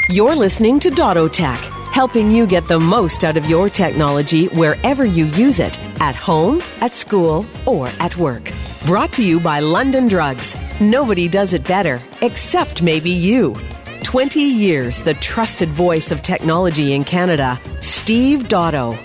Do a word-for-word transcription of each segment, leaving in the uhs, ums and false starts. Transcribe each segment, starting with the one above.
You're listening to Dottotech, helping you get the most out of your technology wherever you use it, at home, at school, or at work. Brought to you by London Drugs. Nobody does it better, except maybe you. twenty years, the trusted voice of technology in Canada, Steve Dotto.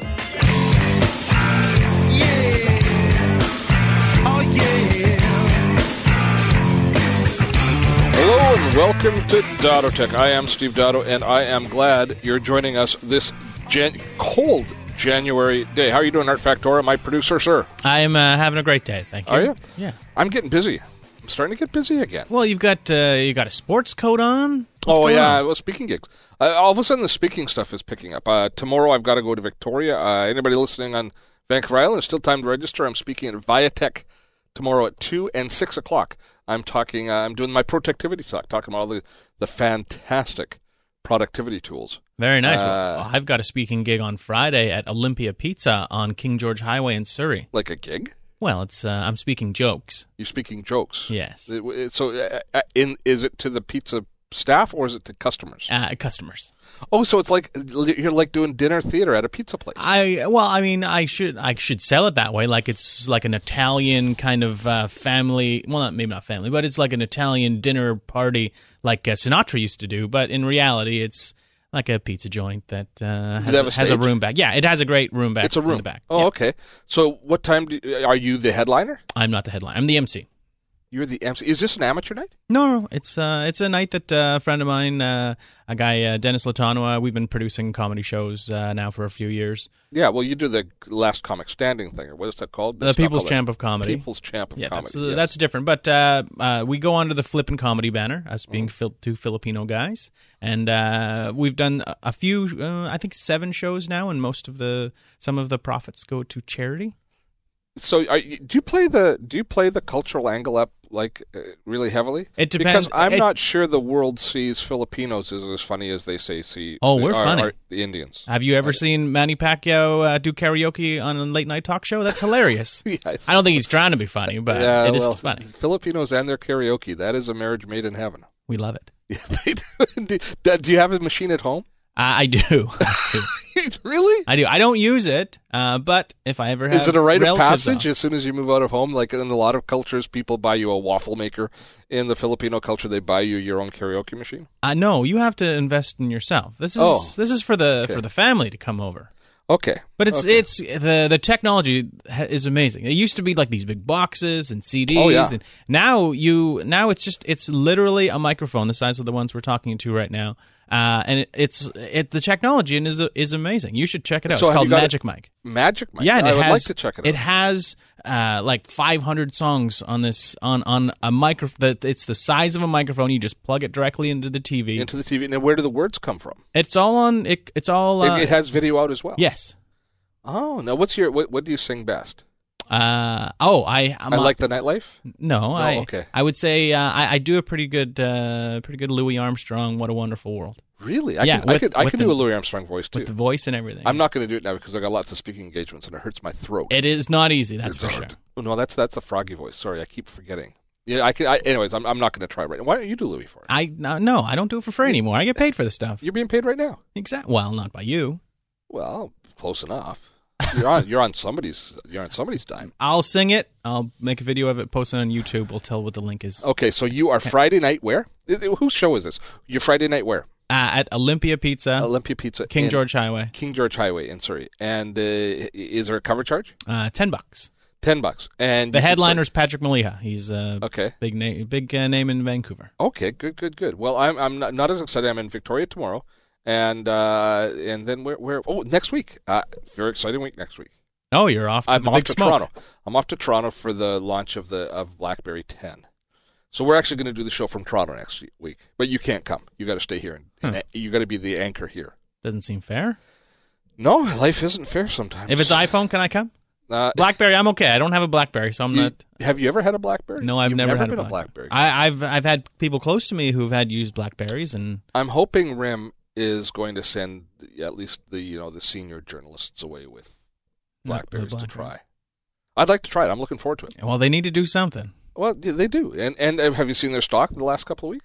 Hello and welcome to Dottotech. I am Steve Dotto, and I am glad you're joining us this Jan- cold January day. How are you doing, Art Factora, my producer, sir? I am uh, having a great day, thank you. Are you? Yeah. I'm getting busy. I'm starting to get busy again. Well, you've got uh, you got a sports coat on. What's oh, going yeah. on? Well, speaking gigs. Uh, all of a sudden, the speaking stuff is picking up. Uh, tomorrow, I've got to go to Victoria. Uh, anybody listening on Vancouver Island, there's still time to register. I'm speaking at Viatech tomorrow at two and six o'clock. I'm talking. Uh, I'm doing my productivity talk, talking about all the, the fantastic productivity tools. Very nice. Uh, well, I've got a speaking gig on Friday at Olympia Pizza on King George Highway in Surrey. Like a gig? Well, it's uh, I'm speaking jokes. You're speaking jokes. Yes. It- it- So, uh, in is it to the pizza staff or is it to customers? Uh, customers. Oh, so it's like you're like doing dinner theater at a pizza place. I well, I mean, I should I should sell it that way, like it's like an Italian kind of uh, family. Well, not maybe not family, but it's like an Italian dinner party, like uh, Sinatra used to do. But in reality, it's like a pizza joint that uh, has, have a has a stage? room back. Yeah, it has a great room back. It's a room in the back. Oh, Yeah. okay. So, what time do you, are you the headliner? I'm not the headline. I'm the M C. You're the M C. Is this an amateur night? No, no, it's uh, it's a night that uh, a friend of mine, uh, a guy uh, Dennis Latanoa, we've been producing comedy shows uh, now for a few years. Yeah. Well, you do the Last Comic Standing thing, or what is that called? The That's not People's called Champ that. of Comedy. People's Champ of Yeah, Comedy. that's uh, yes. that's different. But uh, uh, we go under the Flippin' Comedy banner, us being Mm-hmm. fil- two Filipino guys, and uh, we've done a, a few, uh, I think seven shows now, and most of the some of the profits go to charity. So, are you, do you play the do you play the cultural angle up like uh, really heavily? It depends. Because I'm It- not sure the world sees Filipinos as as funny as they say see. Oh, we're are- funny. are the Indians. Have you ever seen Manny Pacquiao uh, do karaoke on a late night talk show? That's hilarious. Yes. I don't think he's trying to be funny, but yeah, it is well, funny. Filipinos and their karaoke, that is a marriage made in heaven. We love it. Yeah, they do. do. Do you have a machine at home? I, I do. I do. Really? I do. I don't use it, uh, but if I ever have Is it a rite of relatives passage on- as soon as you move out of home? Like in a lot of cultures, people buy you a waffle maker. In the Filipino culture, they buy you your own karaoke machine. Uh, no, you have to invest in yourself. This is Oh. this is for the Okay. for the family to come over. Okay. But it's Okay. it's the the technology ha- is amazing. It used to be like these big boxes and C Ds, Oh, yeah. and now you now it's just it's literally a microphone the size of the ones we're talking to right now, uh, and it, it's it the technology and is is amazing. You should check it out. So it's have called you got Magic it- Mic. Magic Mic. Yeah, and I it would has like to check it out. it has uh, like five hundred songs on this on on a microphone. That it's the size of a microphone. You just plug it directly into the T V. Into the T V. Now, where do the words come from? It's all on. It, it's all. Uh, it, it has video out as well. yes. Oh, now what's your what? What do you sing best? Uh, oh, I. I'm I a- like the nightlife. No, I. okay. I would say uh, I, I do a pretty good, uh, pretty good Louis Armstrong. What a wonderful world Really? I Yeah, can. I with- can. I with can the- do a Louis Armstrong voice too. with the voice and everything. I'm not going to do it now because I got lots of speaking engagements and it hurts my throat. It is not easy. That's It's for hard. sure. Oh, no, that's that's a froggy voice. Sorry, I keep forgetting. Yeah, I can. I, anyways, I'm I'm not going to try right now. Why don't you do Louis for it? I no, no, I don't do it for free anymore. I get paid for the stuff. You're being paid right now. Exactly. Well, not by you. Well, close enough. You're on. You're on somebody's. You're on somebody's dime. I'll sing it. I'll make a video of it, post it on YouTube. We'll tell what the link is. Okay, so you are Friday night where? I- I- Whose show is this? Your Friday night where? Uh, at Olympia Pizza, Olympia Pizza, King in George Highway. King George Highway in Surrey. And uh, is there a cover charge? Uh, ten bucks. Ten bucks. And The you can headliner's Patrick Maliha. He's a say- okay. big name, big uh, name in Vancouver. Okay. Good. Good. Good. Well, I'm I'm not, not as excited. I'm in Victoria tomorrow, and uh, and then where where? Oh, next week. Uh, very exciting week next week. Oh, you're off to I'm the off big to smoke. Toronto. I'm off to Toronto for the launch of the of BlackBerry ten. So we're actually going to do the show from Toronto next week, but you can't come. You got to stay here, and, Huh. and you got to be the anchor here. Doesn't seem fair. No, life isn't fair sometimes. If it's iPhone, can I come? uh, BlackBerry, I'm okay. I don't have a BlackBerry, so I'm you- not. have you ever had a BlackBerry? No, I've You've never, had been a a BlackBerry. BlackBerry. I, I've I've had people close to me who've had used BlackBerries, and I'm hoping R I M is going to send at least the you know the senior journalists away with BlackBerries to BlackBerry. try. I'd like to try it. I'm looking forward to it. well, they need to do something. Well, yeah, they do. And and uh, have you seen their stock the last couple of weeks?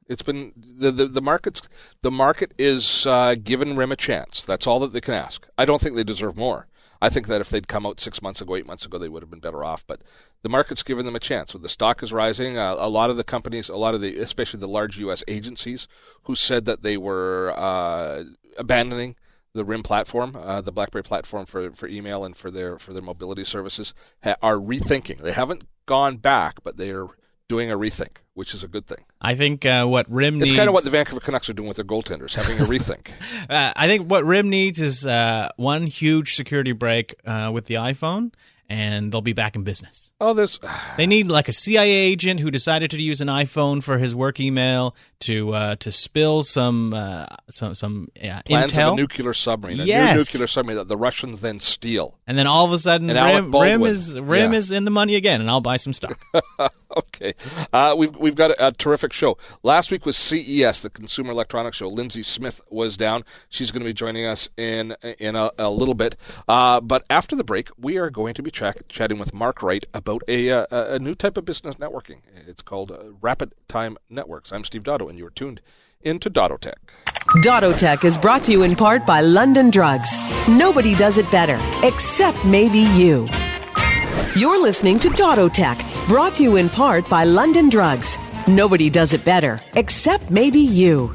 It's been the the, the market's the market is uh, giving R I M a chance. That's all that they can ask. I don't think they deserve more. I think that if they'd come out six months ago, eight months ago, they would have been better off. But the market's given them a chance. So the stock is rising. Uh, a lot of the companies, a lot of the, especially the large U S agencies, who said that they were uh, abandoning the R I M platform, uh, the BlackBerry platform for, for email and for their for their mobility services, ha- are rethinking. They haven't gone back, but they are doing a rethink, which is a good thing. I think uh, what R I M needs... It's kind of what the Vancouver Canucks are doing with their goaltenders, having a rethink. uh, I think what R I M needs is uh, one huge security break uh, with the iPhone, and they'll be back in business. Oh, there's... They need like a C I A agent who decided to use an iPhone for his work email to uh, to spill some uh, some some uh, Plans intel. of a nuclear submarine, a Yes. new nuclear submarine that the Russians then steal. And then all of a sudden, And R I Alec M, R I M Baldwin. is R I M Yeah. is in the money again, and I'll buy some stock. Okay, uh, we've we've got a, a terrific show. Last week was C E S, the Consumer Electronics Show. Lindsay Smith was down. She's going to be joining us in in a, a little bit. Uh, but after the break, we are going to be ch- chatting with Mark Wright about a, a a new type of business networking. It's called uh, Rapid Time Networks. I'm Steve Dotto, and you are tuned into Dottotech. Dottotech is brought to you in part by London Drugs. Nobody does it better, except maybe you. You're listening to Dottotech, brought to you in part by London Drugs. Nobody does it better, except maybe you.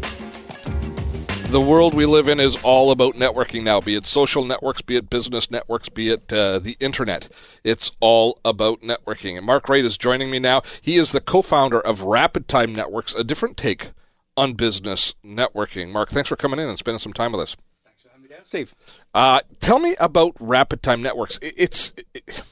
The world we live in is all about networking now, be it social networks, be it business networks, be it uh, the internet. It's all about networking. And Mark Wright is joining me now. He is the co-founder of Rapid Time Networks, a different take on business networking. Mark, thanks for coming in and spending some time with us. Thanks for having me down, Steve. Uh, tell me about Rapid Time Networks. It, it's... It,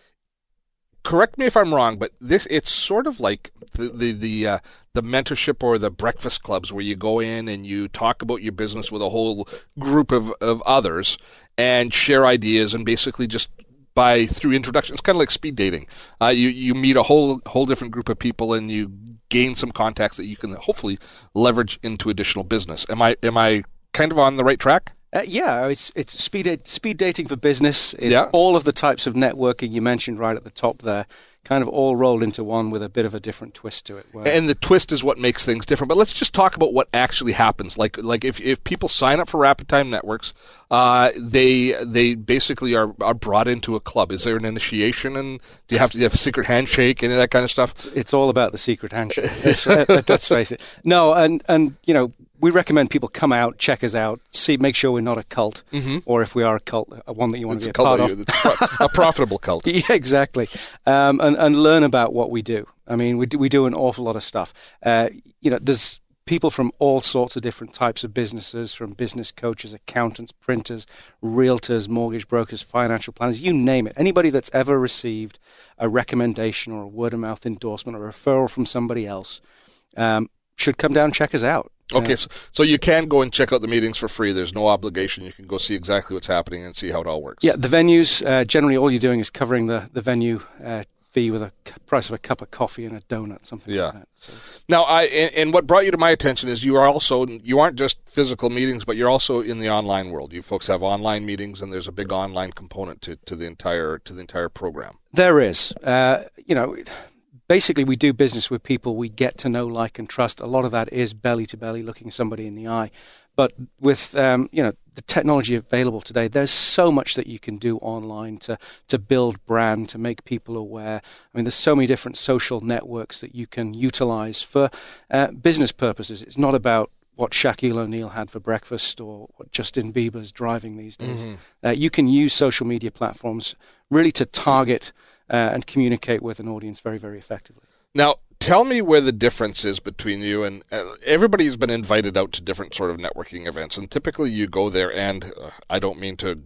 correct me if I'm wrong, but this it's sort of like the the the, uh, the mentorship or the breakfast clubs where you go in and you talk about your business with a whole group of, of others and share ideas and basically just by through introduction. It's kind of like speed dating. Uh, you you meet a whole whole different group of people and you gain some contacts that you can hopefully leverage into additional business. Am I am I kind of on the right track? Uh, yeah, it's it's speed speed dating for business. It's Yeah. all of the types of networking you mentioned right at the top there, kind of all rolled into one with a bit of a different twist to it. Where... And the twist is what makes things different. But let's just talk about what actually happens. Like, like if, if people sign up for Rapid Time Networks, uh, they they basically are, are brought into a club. Is there an initiation, and do you have to you have a secret handshake, any of that kind of stuff? It's, it's all about the secret handshake. Let's, uh, let's face it. No, and and you know. We recommend people come out, check us out, see, make sure we're not a cult, mm-hmm. or if we are a cult, uh, one that you want It's to be a a part cult of. It's pro- a profitable cult. Yeah, exactly. Um, and, and learn about what we do. I mean, we do, we do an awful lot of stuff. Uh, you know, there's people from all sorts of different types of businesses, from business coaches, accountants, printers, realtors, mortgage brokers, financial planners, you name it. Anybody that's ever received a recommendation or a word-of-mouth endorsement or a referral from somebody else um, should come down and check us out. Okay, Uh, so, so you can go and check out the meetings for free. There's no obligation. You can go see exactly what's happening and see how it all works. Yeah, the venues, uh, generally all you're doing is covering the, the venue uh, fee with a c- price of a cup of coffee and a donut, something Yeah. like that. So it's- Now, I and, and what brought you to my attention is you are also you aren't just physical meetings, but you're also in the online world. You folks have online meetings, and there's a big online component to, to the entire to the entire program. There is. Uh, you know, basically we do business with people we get to know, like, and trust. A lot of that is belly to belly, looking somebody in the eye. But with um, you know the technology available today, there's so much that you can do online to to build brand, to make people aware. I mean, there's so many different social networks that you can utilize for uh, business purposes. It's not about what Shaquille O'Neal had for breakfast or what Justin Bieber's driving these days. Mm-hmm. Uh, you can use social media platforms really to target uh, and communicate with an audience very, very effectively. Now, tell me where the difference is between you and uh, everybody's been invited out to different sort of networking events, and typically you go there and uh, I don't mean to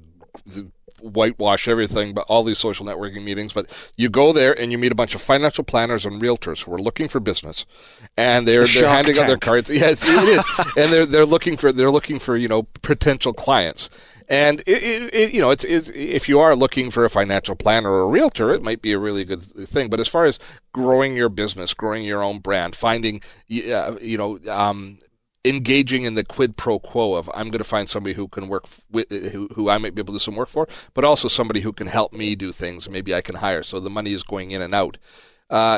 whitewash everything, but all these social networking meetings, but you go there and you meet a bunch of financial planners and realtors who are looking for business, and they're The they're Shark handing out their Tank. cards. Yes, it is, and they're they're looking for they're looking for you know potential clients. And it, it, it, you know, it's, it's if you are looking for a financial planner or a realtor, it might be a really good thing. But as far as growing your business, growing your own brand, finding, uh, you know, um, engaging in the quid pro quo of I'm going to find somebody who can work with, who, who I might be able to do some work for, but also somebody who can help me do things. Maybe I can hire. So the money is going in and out. Uh,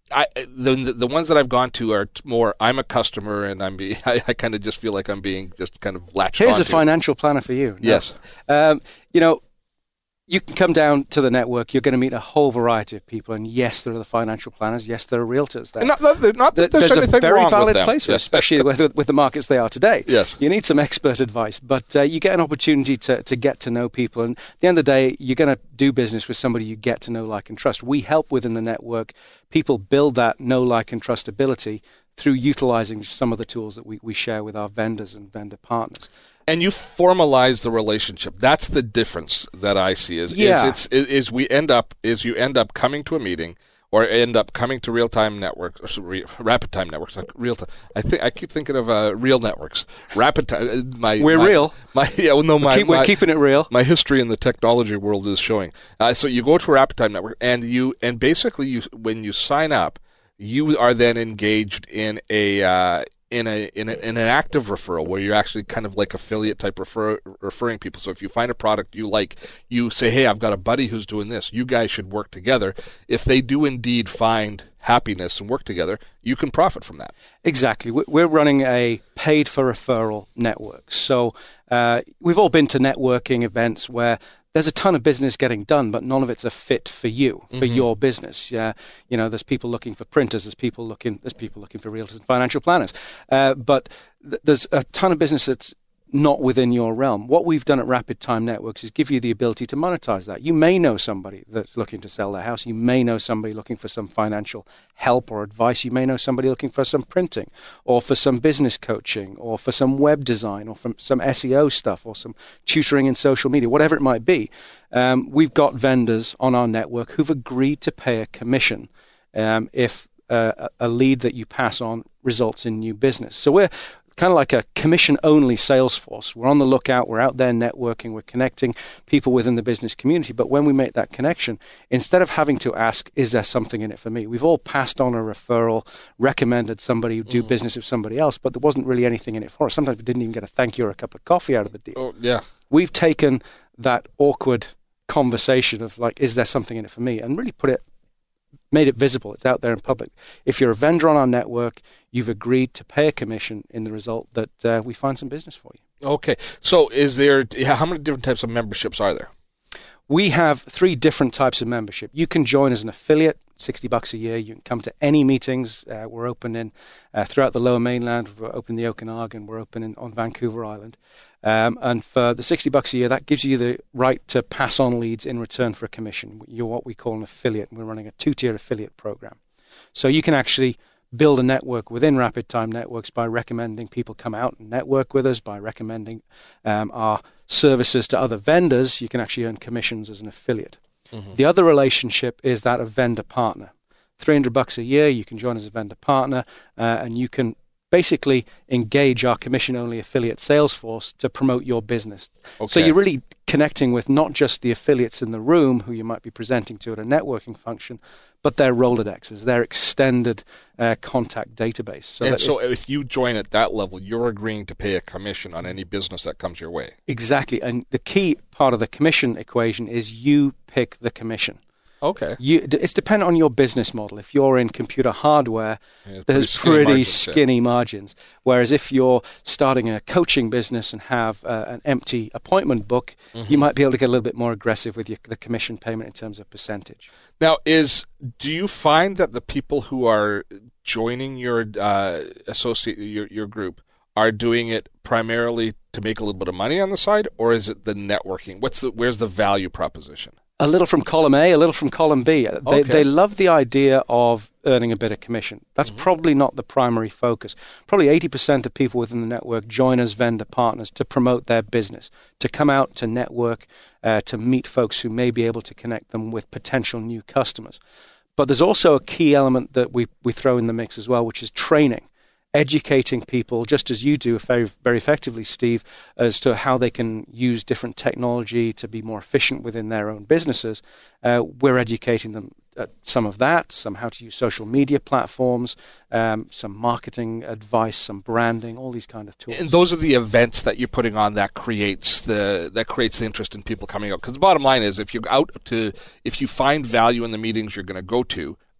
I the, the the ones that I've gone to are more. I'm a customer, and I'm be. I, I kind of just feel like I'm being just kind of latched Here's onto. a financial planner for you. No. Yes. Um, you know, you can come down to the network. You're going to meet a whole variety of people, and yes, there are the financial planners. Yes, there are realtors there. And not, not, not that there's, there's anything a very wrong valid with them. place, for it, Yes. especially with, with the markets they are today. Yes. You need some expert advice, but uh, you get an opportunity to, to get to know people. And at the end of the day, you're going to do business with somebody you get to know, like, and trust. We help within the network people build that know, like, and trust ability through utilizing some of the tools that we, we share with our vendors and vendor partners. And you formalize the relationship. That's the difference that I see. Is Yeah. is, it's, is, is we end up is you end up coming to a meeting or end up coming to real time networks, or sorry, rapid time networks, like real time. I think I keep thinking of uh, real networks, rapid time. My We're my, real. My yeah, well, no, my, Keep, we're my keeping it real. my history in the technology world is showing. Uh, so you go to a rapid time network, and you and basically you when you sign up, you are then engaged in a uh, in a in a, in an active referral where you're actually kind of like affiliate type refer, referring people. So if you find a product you like, you say, "Hey, I've got a buddy who's doing this. You guys should work together." If they do indeed find happiness and work together, you can profit from that. Exactly. We- We're running a paid for referral network. So uh, we've all been to networking events where there's a ton of business getting done, but none of it's a fit for you, for Mm-hmm. your business. Yeah, you know, there's people looking for printers, there's people looking, there's people looking for realtors and financial planners, uh, but th- there's a ton of business that's not within your realm. What we've done at Rapid Time Networks is give you the ability to monetize that. You may know somebody that's looking to sell their house. You may know somebody looking for some financial help or advice. You may know somebody looking for some printing or for some business coaching or for some web design or from some S E O stuff or some tutoring in social media, whatever it might be. Um, we've got vendors on our network who've agreed to pay a commission um, if uh, a lead that you pass on results in new business. So we're kind of like a commission-only sales force. We're on the lookout. We're out there networking. We're connecting people within the business community. But when we make that connection, instead of having to ask, is there something in it for me? We've all passed on a referral, recommended somebody do mm. business with somebody else, but there wasn't really anything in it for us. Sometimes we didn't even get a thank you or a cup of coffee out of the deal. Oh, yeah. We've taken that awkward conversation of like, is there something in it for me? And really put it, made it visible. It's out there in public. If you're a vendor on our network, you've agreed to pay a commission in the result that uh, we find some business for you. Okay. So is there, how many different types of memberships are there? We have three different types of membership. You can join as an affiliate, sixty bucks a year. You can come to any meetings. Uh, we're open in uh, throughout the Lower Mainland. We're open in the Okanagan. We're open in, on Vancouver Island. Um, and for the sixty bucks a year, that gives you the right to pass on leads in return for a commission. You're what we call an affiliate. We're running a two-tier affiliate program. So you can actually build a network within Rapid Time Networks by recommending people come out and network with us, by recommending um, our services to other vendors. You can actually earn commissions as an affiliate. Mm-hmm. The other relationship is that of vendor partner. three hundred bucks a year, you can join as a vendor partner, uh, and you can basically engage our commission-only affiliate sales force to promote your business. Okay. So you're really connecting with not just the affiliates in the room who you might be presenting to at a networking function, but their Rolodexes, their extended uh, contact database. So and so if, if you join at that level, you're agreeing to pay a commission on any business that comes your way. Exactly. And the key part of the commission equation is you pick the commission. Okay. You, it's dependent on your business model. If you're in computer hardware, yeah, there's pretty skinny, pretty margins, skinny yeah. margins. Whereas if you're starting a coaching business and have uh, an empty appointment book, mm-hmm. you might be able to get a little bit more aggressive with your, the commission payment in terms of percentage. Now, is do you find that the people who are joining your uh, associate your your group are doing it primarily to make a little bit of money on the side, or is it the networking? What's the where's the value proposition? A little from column A, a little from column B. They, okay. they love the idea of earning a bit of commission. That's mm-hmm. probably not the primary focus. Probably eighty percent of people within the network join as vendor partners to promote their business, to come out, to network, uh, to meet folks who may be able to connect them with potential new customers. But there's also a key element that we, we throw in the mix as well, which is training. Educating people, just as you do very, very effectively, Steve, as to how they can use different technology to be more efficient within their own businesses. Uh, we're educating them uh, some of that, some how to use social media platforms, um, some marketing advice, some branding, all these kind of tools. And those are the events that you're putting on that creates the that creates the interest in people coming out. Because the bottom line is, if you're out to, if you find value in the meetings you're going to go to,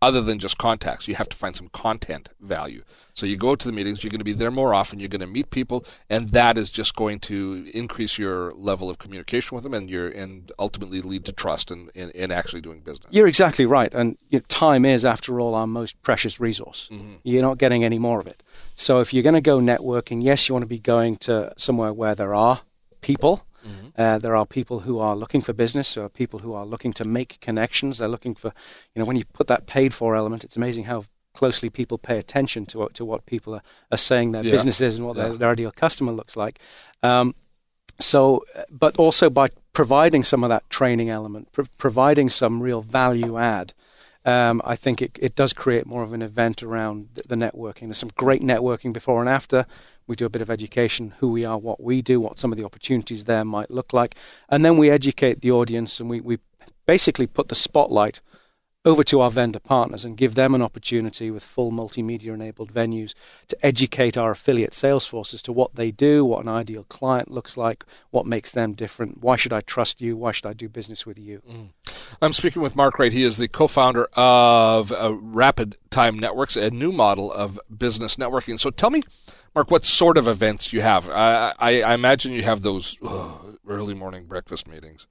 other than just contacts. You have to find some content value. So you go to the meetings, you're going to be there more often, you're going to meet people, and that is just going to increase your level of communication with them and your and ultimately lead to trust in, in, in actually doing business. You're exactly right. And you know, time is, after all, our most precious resource. Mm-hmm. You're not getting any more of it. So if you're going to go networking, yes, you want to be going to somewhere where there are people. Mm-hmm. Uh, there are people who are looking for business. There are people who are looking to make connections. They're looking for, you know, when you put that paid for element, it's amazing how closely people pay attention to what, to what people are, are saying their yeah. business is and what yeah. their, their ideal customer looks like. Um, so, but also by providing some of that training element, pro- providing some real value add, um, I think it, it does create more of an event around the, the networking. There's some great networking before and after. We do a bit of education, who we are, what we do, what some of the opportunities there might look like. And then we educate the audience, and we, we basically put the spotlight over to our vendor partners and give them an opportunity with full multimedia-enabled venues to educate our affiliate sales forces to what they do, what an ideal client looks like, what makes them different, why should I trust you, why should I do business with you. Mm. I'm speaking with Mark Wright. He is the co-founder of uh, Rapid Time Networks, a new model of business networking. So tell me, Mark, what sort of events you have? I, I, I imagine you have those ugh, early morning breakfast meetings.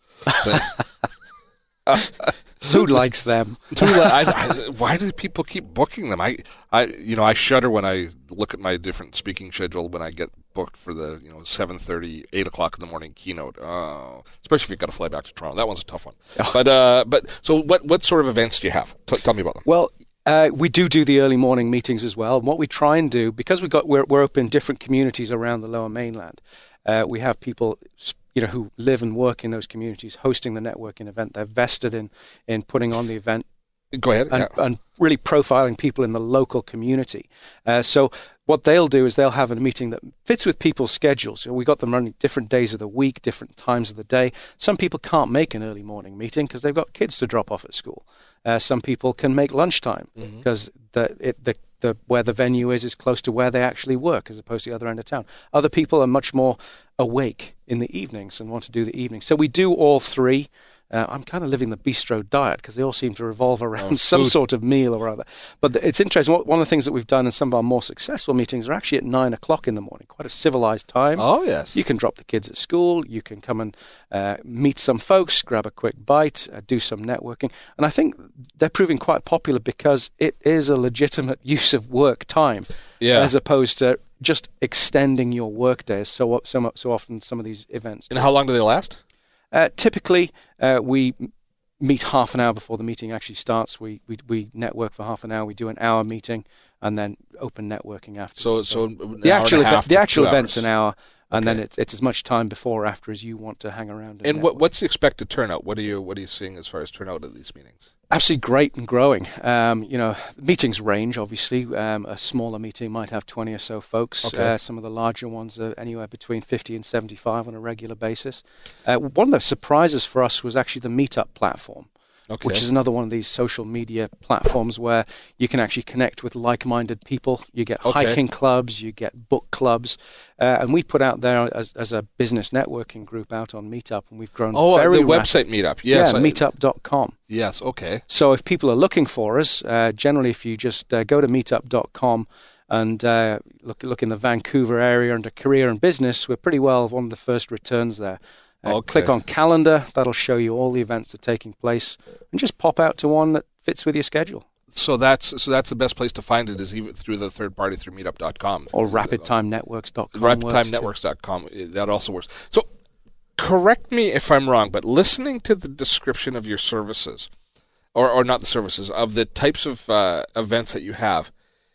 Who likes them? I, I, why do people keep booking them? I, I, you know, I shudder when I look at my different speaking schedule when I get booked for the, you know, seven thirty, eight o'clock in the morning keynote. Oh, especially if you've got to fly back to Toronto. That one's a tough one. Oh. But, uh, but so what, what sort of events do you have? T- tell me about them. Well, Uh, we do do the early morning meetings as well. And what we try and do, because we've got, we're, we're open in different communities around the Lower Mainland, uh, we have people, you know, who live and work in those communities hosting the networking event. They're vested in, in putting on the event. Go ahead. And, yeah. and really profiling people in the local community. Uh, so what they'll do is they'll have a meeting that fits with people's schedules. So we got them running different days of the week, different times of the day. Some people can't make an early morning meeting because they've got kids to drop off at school. Uh, some people can make lunchtime because mm-hmm. the, it, the, the, where the venue is is close to where they actually work as opposed to the other end of town. Other people are much more awake in the evenings and want to do the evenings. So we do all three. Uh, I'm kind of living the bistro diet because they all seem to revolve around oh, some food. sort of meal or other. But it's interesting. One of the things that we've done in some of our more successful meetings are actually at nine o'clock in the morning, quite a civilized time. Oh, yes. You can drop the kids at school. You can come and uh, meet some folks, grab a quick bite, uh, do some networking. And I think they're proving quite popular because it is a legitimate use of work time yeah. as opposed to just extending your work days so, so, so often some of these events. And how long do they last? Uh, typically, uh, we meet half an hour before the meeting actually starts. We, we we network for half an hour. We do an hour meeting and then open networking after. So, so, so the actual event, the actual event's hours. an hour, and okay. then it's it's as much time before or after as you want to hang around. And, and what what's the expected turnout? What are you what are you seeing as far as turnout at these meetings? Absolutely great and growing. Um, you know, meetings range, obviously. Um, a smaller meeting might have twenty or so folks. Okay. Uh, some of the larger ones are anywhere between fifty and seventy-five on a regular basis. Uh, one of the surprises for us was actually the Meetup platform. Okay. Which is another one of these social media platforms where you can actually connect with like-minded people. You get okay. hiking clubs, you get book clubs, uh, and we put out there as, as a business networking group out on Meetup, and we've grown oh, very the rapid. website Meetup, yes. Yeah, meetup dot com. Yes, okay. So if people are looking for us, uh, generally if you just uh, go to meetup dot com and uh, look, look in the Vancouver area under career and business, we're pretty well one of the first returns there. Uh, okay. Click on calendar, that'll show you all the events that are taking place, and just pop out to one that fits with your schedule. So that's so that's the best place to find it is even through the third party through meetup dot com. Or rapid time networks dot com. rapid time networks dot com, that also works. So correct me if I'm wrong, but listening to the description of your services, or, or not the services, of the types of uh, events that you have,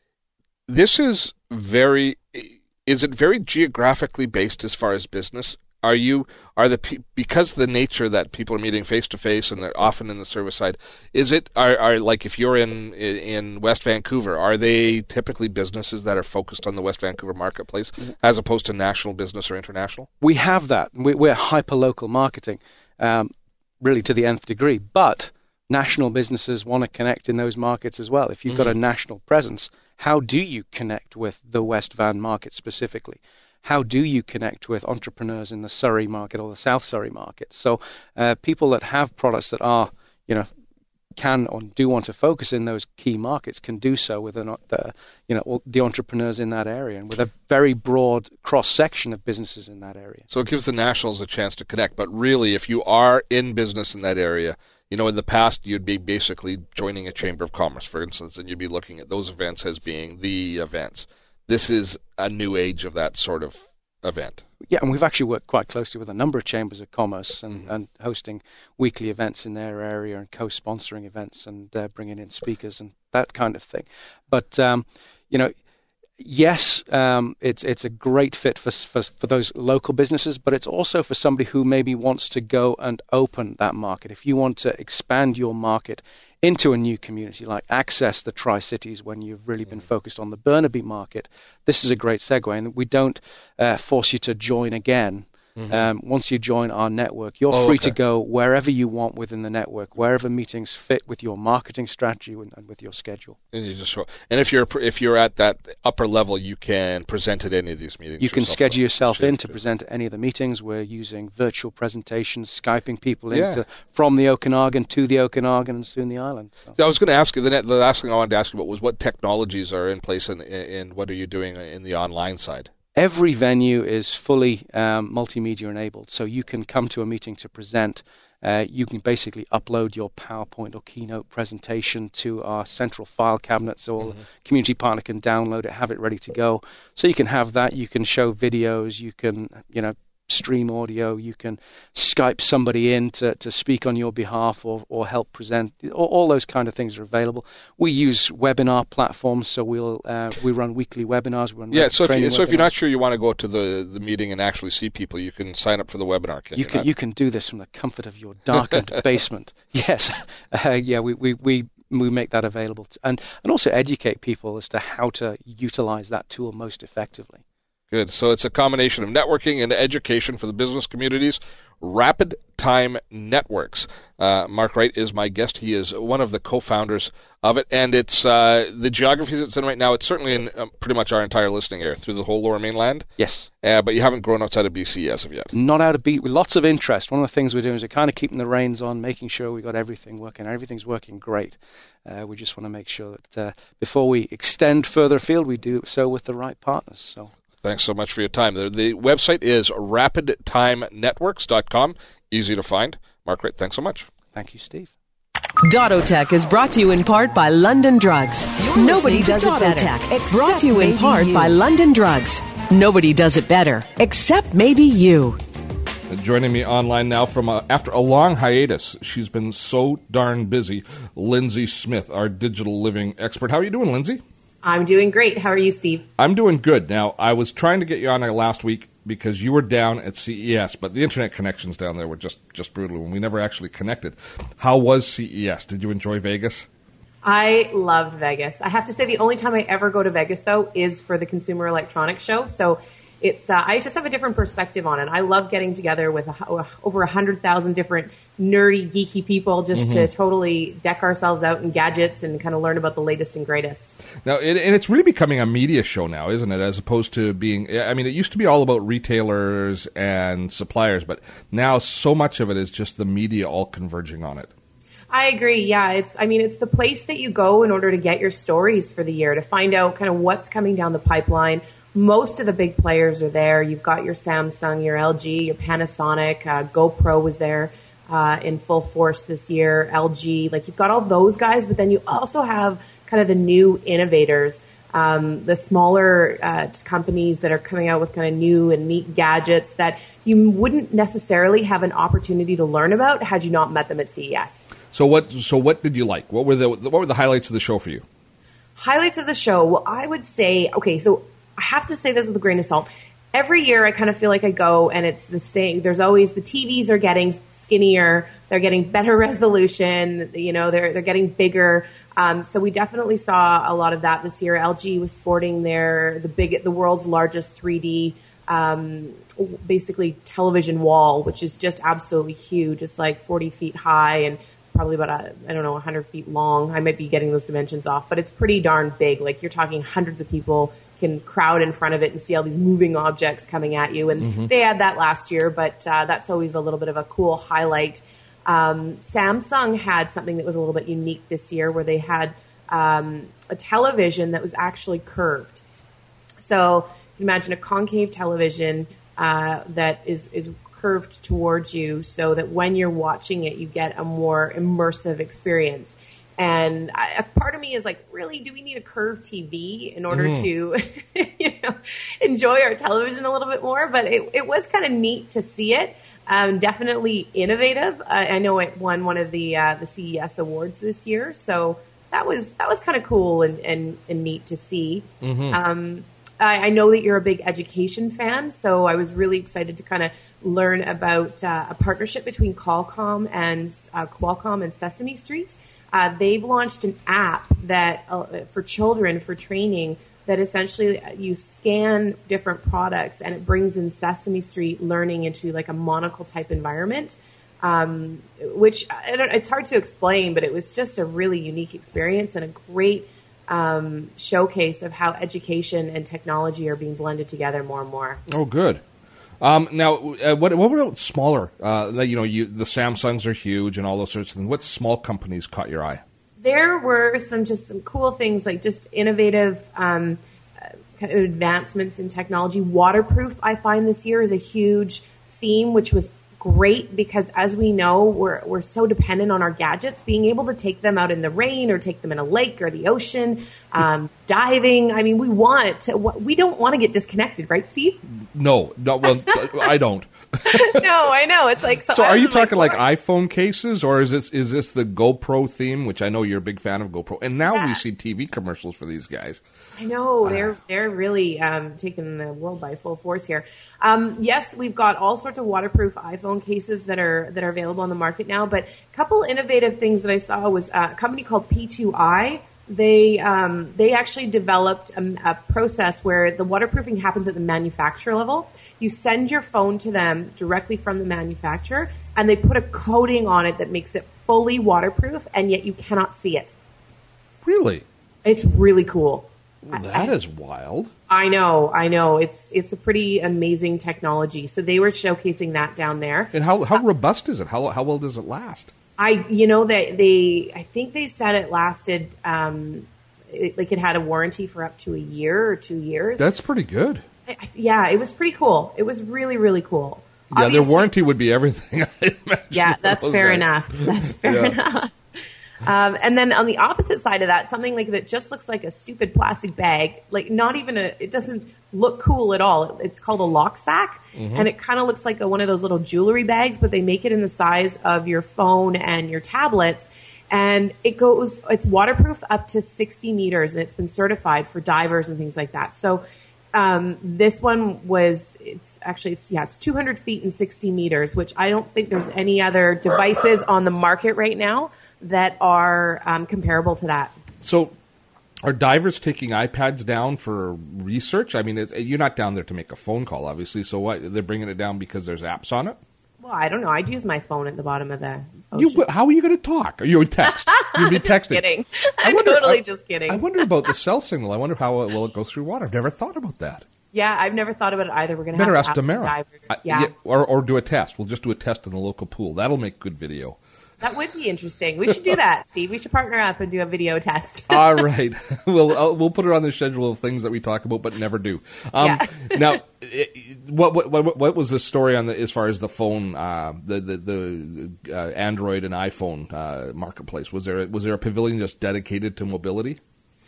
this is very, is it very geographically based as far as business? Are you are the because the nature that people are meeting face to face and they're often in the service side? Is it are, are like if you're in in West Vancouver, are they typically businesses that are focused on the West Vancouver marketplace as opposed to national business or international? We have that. We're hyper local marketing, um, really to the nth degree. But national businesses want to connect in those markets as well. If you've mm-hmm. got a national presence, how do you connect with the West Van market specifically? How do you connect with entrepreneurs in the Surrey market or the South Surrey market? So uh, people that have products that are, you know, can or do want to focus in those key markets can do so with an, the, you know, all the entrepreneurs in that area and with a very broad cross-section of businesses in that area. So it gives the nationals a chance to connect. But really, if you are in business in that area, you know, in the past, you'd be basically joining a Chamber of Commerce, for instance, and you'd be looking at those events as being the events. This is a new age of that sort of event. Yeah, and we've actually worked quite closely with a number of chambers of commerce and, Mm-hmm. and hosting weekly events in their area and co-sponsoring events and uh, bringing in speakers and that kind of thing. But, um, you know, yes, um, it's it's a great fit for, for for those local businesses, but it's also for somebody who maybe wants to go and open that market. If you want to expand your market into a new community, like access the Tri-Cities when you've really been focused on the Burnaby market, this is a great segue. And we don't uh, force you to join again. Mm-hmm. Um, once you join our network, you're oh, free okay. to go wherever you want within the network, wherever meetings fit with your marketing strategy and, and with your schedule. And you just and if you're if you're at that upper level, you can present at any of these meetings. You can yourself, schedule so yourself in to too. present at any of the meetings. We're using virtual presentations, Skyping people Yeah. into from the Okanagan to the Okanagan and soon the island. So. I was going to ask you, the, the last thing I wanted to ask you about was what technologies are in place and, and what are you doing in the online side? Every venue is fully um, multimedia enabled, so you can come to a meeting to present. Uh, you can basically upload your PowerPoint or Keynote presentation to our central file cabinet, so mm-hmm. a community partner can download it, have it ready to go. So you can have that. You can show videos. You can, you know, stream audio. You can Skype somebody in to, to speak on your behalf or, or help present. All, all those kind of things are available. We use webinar platforms, so we'll uh, we run weekly webinars. We run yeah, so if you, so webinars. if you're not sure you want to go to the, the meeting and actually see people, you can sign up for the webinar. Can you, you can not? you can do this from the comfort of your darkened basement. Yes, uh, yeah, we we we. We make that available to, and and also educate people as to how to utilize that tool most effectively. Good. So it's a combination of networking and education for the business communities. Rapid Time Networks. Uh, Mark Wright is my guest. He is one of the co-founders of it, and it's uh, the geographies it's in right now. It's certainly in um, pretty much our entire listening area through the whole Lower Mainland. Yes, uh, but you haven't grown outside of B C as of yet. Not out of B C. With lots of interest. One of the things we're doing is we're kind of keeping the reins on, making sure we got everything working. Everything's working great. Uh, we just want to make sure that uh, before we extend further afield, we do so with the right partners. So. Thanks so much for your time. The, the website is rapid time networks dot com. Easy to find. Mark Wright, thanks so much. Thank you, Steve. Dottotech is brought to you in part by London Drugs. You're Nobody does it better. Dottotech, Brought to you in except part maybe by you. London Drugs. Nobody does it better, except maybe you. Joining me online now from a, after a long hiatus, she's been so darn busy, Lindsay Smith, our digital living expert. How are you doing, Lindsay? I'm doing great. How are you, Steve? I'm doing good. Now, I was trying to get you on there last week because you were down at C E S, but the internet connections down there were just, just brutal, and we never actually connected. How was C E S? Did you enjoy Vegas? I loved Vegas. I have to say the only time I ever go to Vegas, though, is for the Consumer Electronics Show. So it's uh, I just have a different perspective on it. I love getting together with a, over one hundred thousand different nerdy, geeky people just mm-hmm. to totally deck ourselves out in gadgets and kind of learn about the latest and greatest. Now, it, and it's really becoming a media show now, isn't it? As opposed to being, I mean, it used to be all about retailers and suppliers, but now so much of it is just the media all converging on it. I agree. Yeah, it's. I mean, it's the place that you go in order to get your stories for the year, to find out kind of what's coming down the pipeline. Most of the big players are there. You've got your Samsung, your L G, your Panasonic. Uh, GoPro was there uh, in full force this year. L G, like you've got all those guys, but then you also have kind of the new innovators, um, the smaller uh, companies that are coming out with kind of new and neat gadgets that you wouldn't necessarily have an opportunity to learn about had you not met them at C E S. So what? So what did you like? What were the what were the highlights of the show for you? Highlights of the show. Well, I would say, okay, so I have to say this with a grain of salt. Every year I kind of feel like I go and it's the same. There's always the T Vs are getting skinnier. They're getting better resolution. You know, they're they're getting bigger. Um, so we definitely saw a lot of that this year. L G was sporting their the big the world's largest three D um, basically television wall, which is just absolutely huge. It's like forty feet high and probably about, a, I don't know, one hundred feet long. I might be getting those dimensions off, but it's pretty darn big. Like you're talking hundreds of people can crowd in front of it and see all these moving objects coming at you. And mm-hmm. they had that last year, but uh, that's always a little bit of a cool highlight. Um, Samsung had something that was a little bit unique this year where they had um, a television that was actually curved. So you can imagine a concave television uh, that is, is curved towards you so that when you're watching it, you get a more immersive experience. And I, a part of me is like, really, do we need a curved T V in order mm. to you know, enjoy our television a little bit more? But it, it was kind of neat to see it. Um, definitely innovative. Uh, I know it won one of the uh, the C E S awards this year, so that was that was kind of cool and, and, and neat to see. Mm-hmm. Um, I, I know that you're a big education fan, so I was really excited to kind of learn about uh, a partnership between Qualcomm and uh, Qualcomm and Sesame Street. Uh, they've launched an app that uh, for children for training that essentially you scan different products and it brings in Sesame Street learning into like a monocle type environment, um, which I don't, it's hard to explain, but it was just a really unique experience and a great um, showcase of how education and technology are being blended together more and more. Oh, good. Um, now, uh, what, what about smaller? Uh, the, you know, you, the Samsungs are huge and all those sorts of things. What small companies caught your eye? There were some just some cool things like just innovative um, uh, kind of advancements in technology. Waterproof, I find this year is a huge theme, which was great because as we know, we're we're so dependent on our gadgets. Being able to take them out in the rain or take them in a lake or the ocean, um, diving. I mean, we want to, we don't want to get disconnected, right, Steve? No, no. Well, I don't. No, I know. It's like so. So are you talking like iPhone cases, or is this is this the GoPro theme, which I know you're a big fan of GoPro, and now yeah. we see T V commercials for these guys. I know they're they're really um, taking the world by full force here. Um, yes, we've got all sorts of waterproof iPhone cases that are that are available on the market now. But a couple innovative things that I saw was uh, a company called P two I. They um, they actually developed a, a process where the waterproofing happens at the manufacturer level. You send your phone to them directly from the manufacturer, and they put a coating on it that makes it fully waterproof, and yet you cannot see it. Really? It's really cool. Well, that I, is wild. I know, I know. It's it's a pretty amazing technology. So they were showcasing that down there. And how how uh, robust is it? How how well does it last? I, you know, that they, I think they said it lasted, um, it, like it had a warranty for up to a year or two years. That's pretty good. I, yeah, it was pretty cool. It was really, really cool. Yeah, Obviously, their warranty would be everything, I imagine. Yeah, that's fair guys. enough. That's fair yeah. enough. Um, and then on the opposite side of that, something like that just looks like a stupid plastic bag, like not even a, it doesn't look cool at all. It's called a lock sack, mm-hmm. and it kind of looks like a, one of those little jewelry bags, but they make it in the size of your phone and your tablets. And it goes, it's waterproof up to sixty meters, and it's been certified for divers and things like that. So um, this one was, it's actually, it's yeah, it's two hundred feet and sixty meters, which I don't think there's any other devices on the market right now that are um, comparable to that. So are divers taking iPads down for research? I mean, it's, you're not down there to make a phone call, obviously. So what, they're bringing it down because there's apps on it? Well, I don't know. I'd use my phone at the bottom of the ocean. You, how are you going to talk? Are you would text? You'd be texting. Just kidding. I'm wonder, totally I, just kidding. I wonder about the cell signal. I wonder how it will it go through water. I've never thought about that. Yeah, I've never thought about it either. We're going to have to ask Tamara. Divers. I, yeah. yeah or, or do a test. We'll just do a test in the local pool. That'll make good video. That would be interesting. We should do that, Steve. We should partner up and do a video test. All right. We'll uh, we'll put it on the schedule of things that we talk about but never do. Um, yeah. Now, it, what, what what what was the story on the as far as the phone, uh, the the, the uh, Android and iPhone uh, marketplace? Was there was there a pavilion just dedicated to mobility?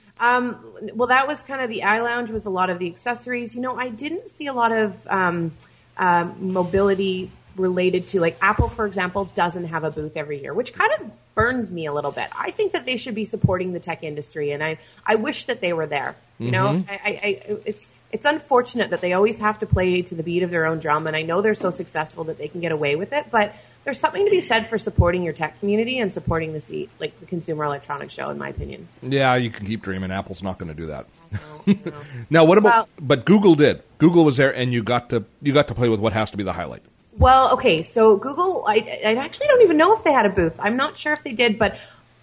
Um, well, that was kind of the iLounge was a lot of the accessories. You know, I didn't see a lot of um, uh, mobility related to, like, Apple, for example, doesn't have a booth every year, which kind of burns me a little bit. I think that they should be supporting the tech industry, and I, I wish that they were there. You mm-hmm. know, I, I, I, it's it's unfortunate that they always have to play to the beat of their own drum, and I know they're so successful that they can get away with it, but there's something to be said for supporting your tech community and supporting the C, like the Consumer Electronics Show, in my opinion. Yeah, you can keep dreaming. Apple's not going to do that. I know, I know. Now, what about? Well, but Google did. Google was there, and you got to you got to play with what has to be the highlight. Well, okay, so Google, I, I actually don't even know if they had a booth. I'm not sure if they did, but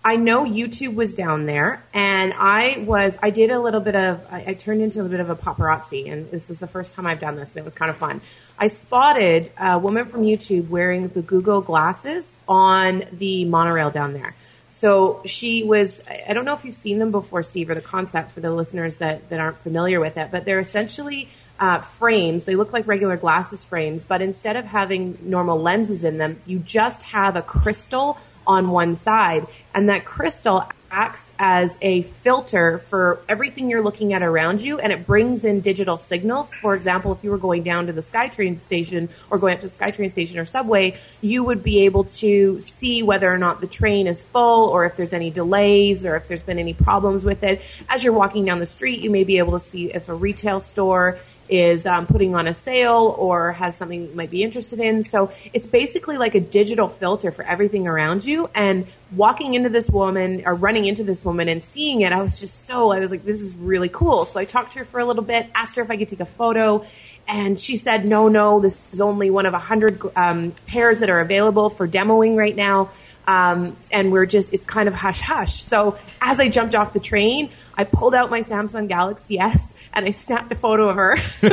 I know YouTube was down there, and I was, I did a little bit of, I, I turned into a little bit of a paparazzi, and this is the first time I've done this, and it was kind of fun. I spotted a woman from YouTube wearing the Google glasses on the monorail down there. So she was, I don't know if you've seen them before, Steve, or the concept for the listeners that, that aren't familiar with it, but they're essentially uh, frames. They look like regular glasses frames, but instead of having normal lenses in them, you just have a crystal on one side, and that crystal acts as a filter for everything you're looking at around you, and it brings in digital signals. For example, if you were going down to the SkyTrain station or going up to the SkyTrain station or subway, you would be able to see whether or not the train is full, or if there's any delays, or if there's been any problems with it. As you're walking down the street, you may be able to see if a retail store is um, putting on a sale or has something you might be interested in. So it's basically like a digital filter for everything around you. And walking into this woman or running into this woman and seeing it, I was just so, I was like, this is really cool. So I talked to her for a little bit, asked her if I could take a photo. And she said, no, no, this is only one of a hundred um, pairs that are available for demoing right now. Um, and we're just, it's kind of hush hush. So as I jumped off the train, I pulled out my Samsung Galaxy S and I snapped a photo of her,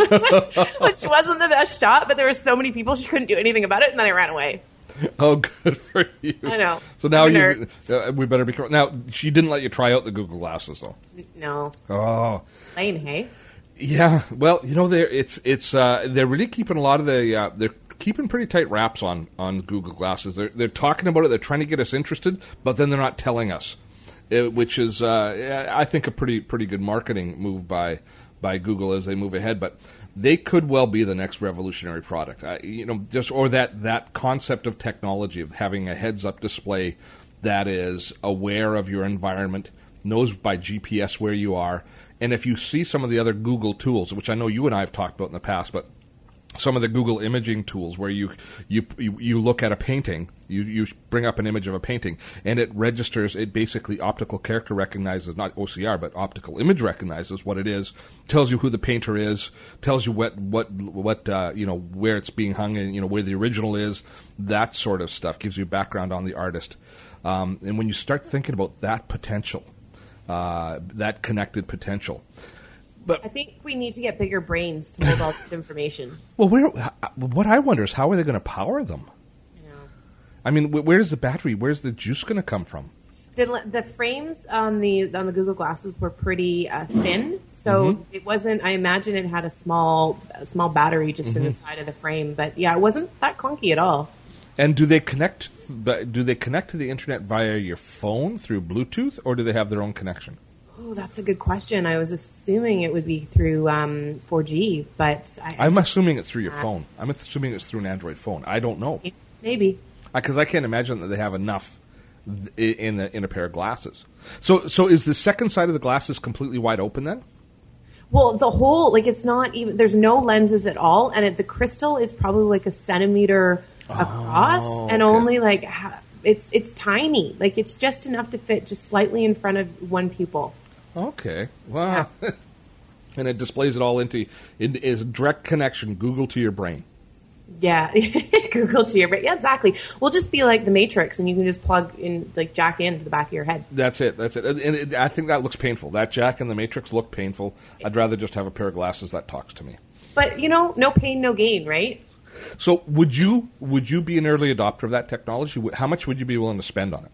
which wasn't the best shot, but there were so many people she couldn't do anything about it. And then I ran away. Oh, good for you. I know. So now you, uh, we better be careful. Now, she didn't let you try out the Google Glasses, though. No. Oh. Lame, hey? Yeah. Well, you know, they're, it's, it's, uh, they're really keeping a lot of the, uh, they're keeping pretty tight wraps on, on Google Glasses. They're, they're talking about it. They're trying to get us interested, but then they're not telling us, it, which is, uh, I think, a pretty, pretty good marketing move by, by Google as they move ahead. But they could well be the next revolutionary product. I, you know, just or that, that concept of technology of having a heads-up display that is aware of your environment, knows by G P S where you are, and if you see some of the other Google tools, which I know you and I have talked about in the past, but some of the Google imaging tools where you you you look at a painting, you, you bring up an image of a painting, and it registers, it basically optical character recognizes, not O C R, but optical image recognizes what it is, tells you who the painter is, tells you what, what, what uh, you know, where it's being hung and, you know, where the original is, that sort of stuff gives you background on the artist. Um, and when you start thinking about that potential, uh, that connected potential, But, I think we need to get bigger brains to hold all this information. Well, where, what I wonder is how are they going to power them? Yeah. I mean, where's the battery? Where's the juice going to come from? The, the frames on the on the Google Glasses were pretty uh, thin, so mm-hmm. it wasn't. I imagine it had a small a small battery just mm-hmm. in the side of the frame, but yeah, it wasn't that clunky at all. And do they connect? Do they connect to the internet via your phone through Bluetooth, or do they have their own connection? Oh, that's a good question. I was assuming it would be through um, four G, but I, I'm assuming it's through your phone. I'm assuming it's through an Android phone. I don't know. Maybe. Because I, I can't imagine that they have enough in a, in a pair of glasses. So, so is the second side of the glasses completely wide open then? Well, the whole, like, it's not even, there's no lenses at all, and it, the crystal is probably like a centimeter across, oh, and okay. only like, it's it's tiny. Like, it's just enough to fit just slightly in front of one pupil. Okay. Wow. Yeah. And it displays it all into, it is direct connection, Google to your brain. Yeah. Google to your brain. Yeah, exactly. We'll just be like the Matrix, and you can just plug in, like, jack into the back of your head. That's it. That's it. And it, I think that looks painful. That jack and the Matrix look painful. I'd rather just have a pair of glasses that talks to me. But, you know, no pain, no gain, right? So would you would you be an early adopter of that technology? How much would you be willing to spend on it?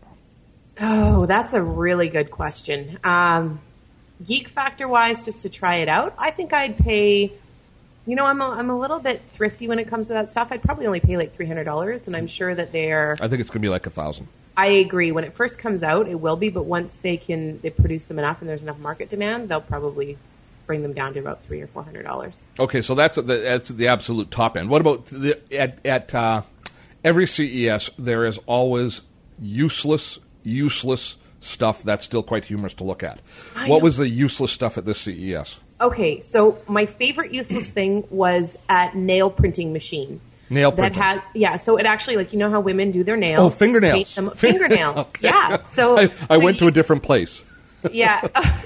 Oh, that's a really good question. Um, geek factor wise, just to try it out, I think I'd pay. You know, I'm a, I'm a little bit thrifty when it comes to that stuff. I'd probably only pay like three hundred dollars, and I'm sure that they're. I think it's going to be like a thousand. I agree. When it first comes out, it will be, but once they can they produce them enough and there's enough market demand, they'll probably bring them down to about three or four hundred dollars. Okay, so that's the, that's the absolute top end. What about the, at at uh, every C E S? There is always useless, useless stuff that's still quite humorous to look at. I what know. was the useless stuff at this C E S? Okay, so my favorite useless thing was at nail printing machine. Nail printing. That had, yeah, so it actually, like, you know how women do their nails? Oh, fingernails. Them, fingernails, okay. Yeah. So I, I went to a different place. Yeah.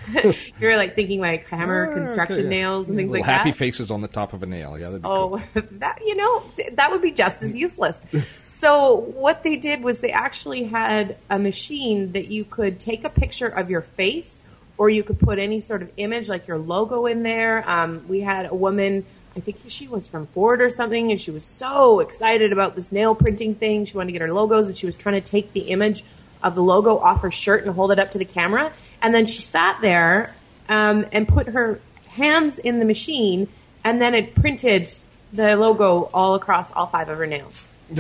You were like thinking like hammer construction yeah. nails and things Little like happy that. faces on the top of a nail. Yeah, that'd be Oh, cool. that, you know, that would be just as useless. So what they did was they actually had a machine that you could take a picture of your face, or you could put any sort of image like your logo in there. Um, we had a woman, I think she was from Ford or something, and she was so excited about this nail printing thing. She wanted to get her logos, and she was trying to take the image of the logo off her shirt and hold it up to the camera. And then she sat there um, and put her hands in the machine, and then it printed the logo all across all five of her nails. And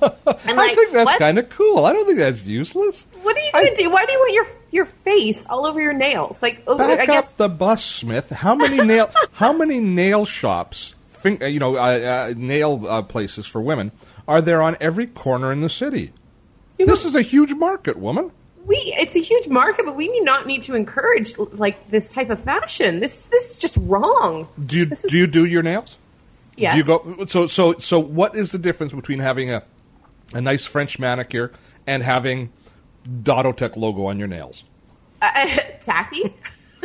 I like, think that's what? kind of cool. I don't think that's useless. What are you going to do? Why do you want your your face all over your nails? Like, oh, Back I guess up the bus, Smith. How many nail? How many nail shops? Think, you know, uh, uh, nail uh, places for women are there on every corner in the city? You This know- is a huge market, woman. we it's a huge market, but we do not need to encourage like this type of fashion. This this is just wrong. Do you This is- do you do your nails? Yes. Do you go? So so so. What is the difference between having a a nice French manicure and having Dottotech logo on your nails? Uh, tacky?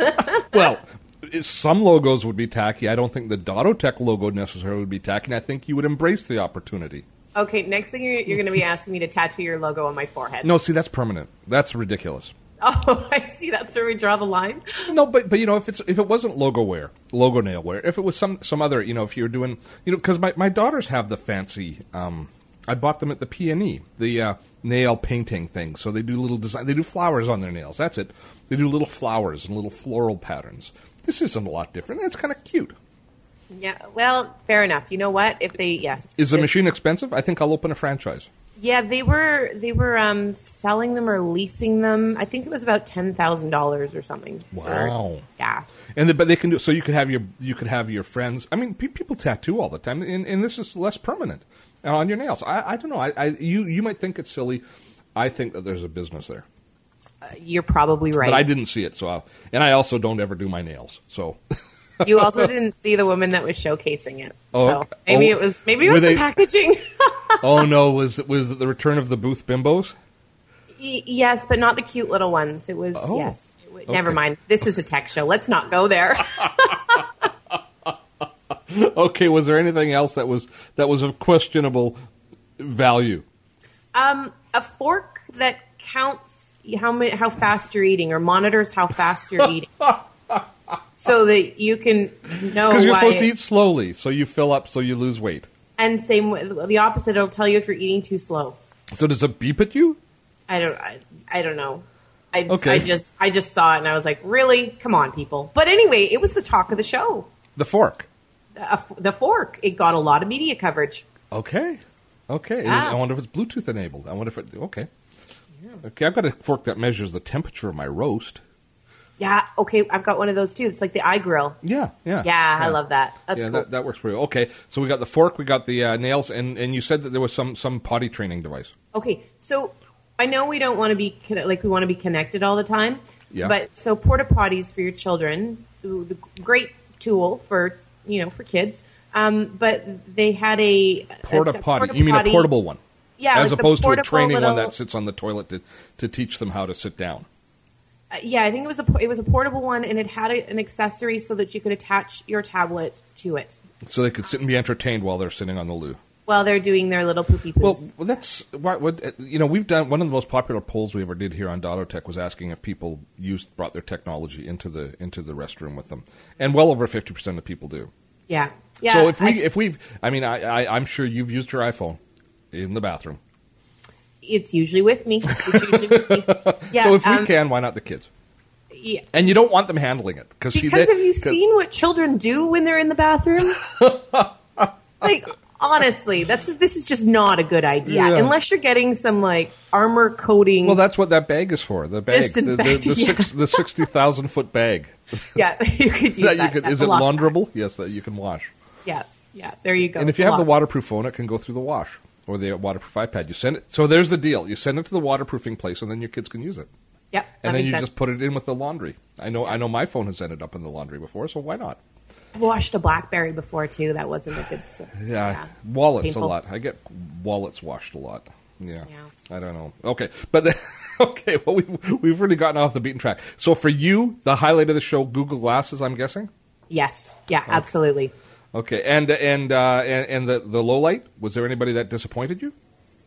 Well, some logos would be tacky. I don't think the Dottotech logo necessarily would be tacky. And I think you would embrace the opportunity. Okay, next thing you're, you're going to be asking me to tattoo your logo on my forehead. No, see, that's permanent. That's ridiculous. Oh, I see. That's where we draw the line. No, but but you know, if it's if it wasn't logo wear, logo nail wear, if it was some some other, you know, if you're doing, you know, because my, my daughters have the fancy. Um, I bought them at the P and E, the uh, nail painting thing. So they do little design. They do flowers on their nails. That's it. They do little flowers and little floral patterns. This isn't a lot different. It's kind of cute. Yeah, well, fair enough. You know what? If they, yes. Is the This- machine expensive? I think I'll open a franchise. Yeah, they were they were um, selling them or leasing them. I think it was about ten thousand dollars or something. for- Wow. yeah. And the, but they can do so. You could have your you could have your friends. I mean, pe- people tattoo all the time, and, and this is less permanent uh, on your nails. I, I don't know. I, I you you might think it's silly. I think that there's a business there, You're probably right. but I didn't see it. So, I'll, and I also don't ever do my nails. So, You also didn't see the woman that was showcasing it. Oh, so okay. maybe Oh, it was maybe it were was they- the packaging. oh no, was it was it the return of the Booth bimbos? Y- yes, but not the cute little ones. It was Oh, yes. It wa- Never okay. mind. This is a tech show. Let's not go there. Okay, was there anything else that was that was of questionable value? um, a fork that counts how many, how fast you're eating or monitors how fast you're eating, so that you can know Because you're why. supposed to eat slowly, so you fill up, so you lose weight. And same with the opposite. It'll tell you if you're eating too slow. So does it beep at you? I don't. I, I don't know. I, Okay. I just I just saw it and I was like, really? Come on, people. But anyway, it was the talk of the show. The fork. Uh, the fork. It got a lot of media coverage. Okay. Okay. Yeah. I wonder if it's Bluetooth enabled. I wonder if it. Okay. Okay. I've got a fork that measures the temperature of my roast. Yeah. Okay. I've got one of those too. It's like the iGrill. Yeah. Yeah. Yeah, I love that. That's yeah, cool. that, that works pretty well. Okay. So we got the fork, we got the uh, nails, and, and you said that there was some, some potty training device. Okay, so I know we don't want to be conne- like we want to be connected all the time. Yeah. But so porta potties for your children, the, the great tool for you know for kids. Um, but they had a Porta a, potty. You mean a potty- portable one? Yeah, As like the opposed to a portable training one little- that sits on the toilet to, to teach them how to sit down. Uh, yeah, I think it was a it was a portable one, and it had a, an accessory so that you could attach your tablet to it So they could sit and be entertained while they're sitting on the loo. while they're doing their little poopy poos. Well, well, that's what, what you know. We've done one of the most popular polls we ever did here on Dottotech was asking if people used brought their technology into the into the restroom with them, and well over fifty percent of people do. yeah, yeah. so if we I- if we've, I mean, I, I I'm sure you've used your iPhone in the bathroom. it's usually with me. It's usually with me. Yeah, so if we um, can, why not the kids? yeah. And you don't want them handling it because Because have you seen what children do when they're in the bathroom? Like honestly, that's this is just not a good idea Yeah. unless you're getting some like armor coating. Well, that's what that bag is for. The bag, the, the, the, Disinfect, yeah. six, the sixty thousand foot bag. yeah, you could use That that. you could, That's is a it lot. launderable? Yes, that you can wash. Yeah, yeah. There you go. And if you have the Lots. waterproof phone, it can go through the wash or the waterproof iPad. You send it. So there's the deal. You send it to the waterproofing place, and then your kids can use it. Yep, that And then makes you sense. just put it in with the laundry. I know. I know my phone has ended up in the laundry before, so why not? I've washed a BlackBerry before too. That wasn't a good. So, Yeah, wallets Painful. a lot. I get wallets washed a lot. Yeah. Yeah. I don't know. Okay. But then, okay, well, we've, we've really gotten off the beaten track. So for you, the highlight of the show, Google Glasses, I'm guessing? Yes. Yeah, okay. Absolutely. Okay. And and uh, and, and the, the low light, was there anybody that disappointed you?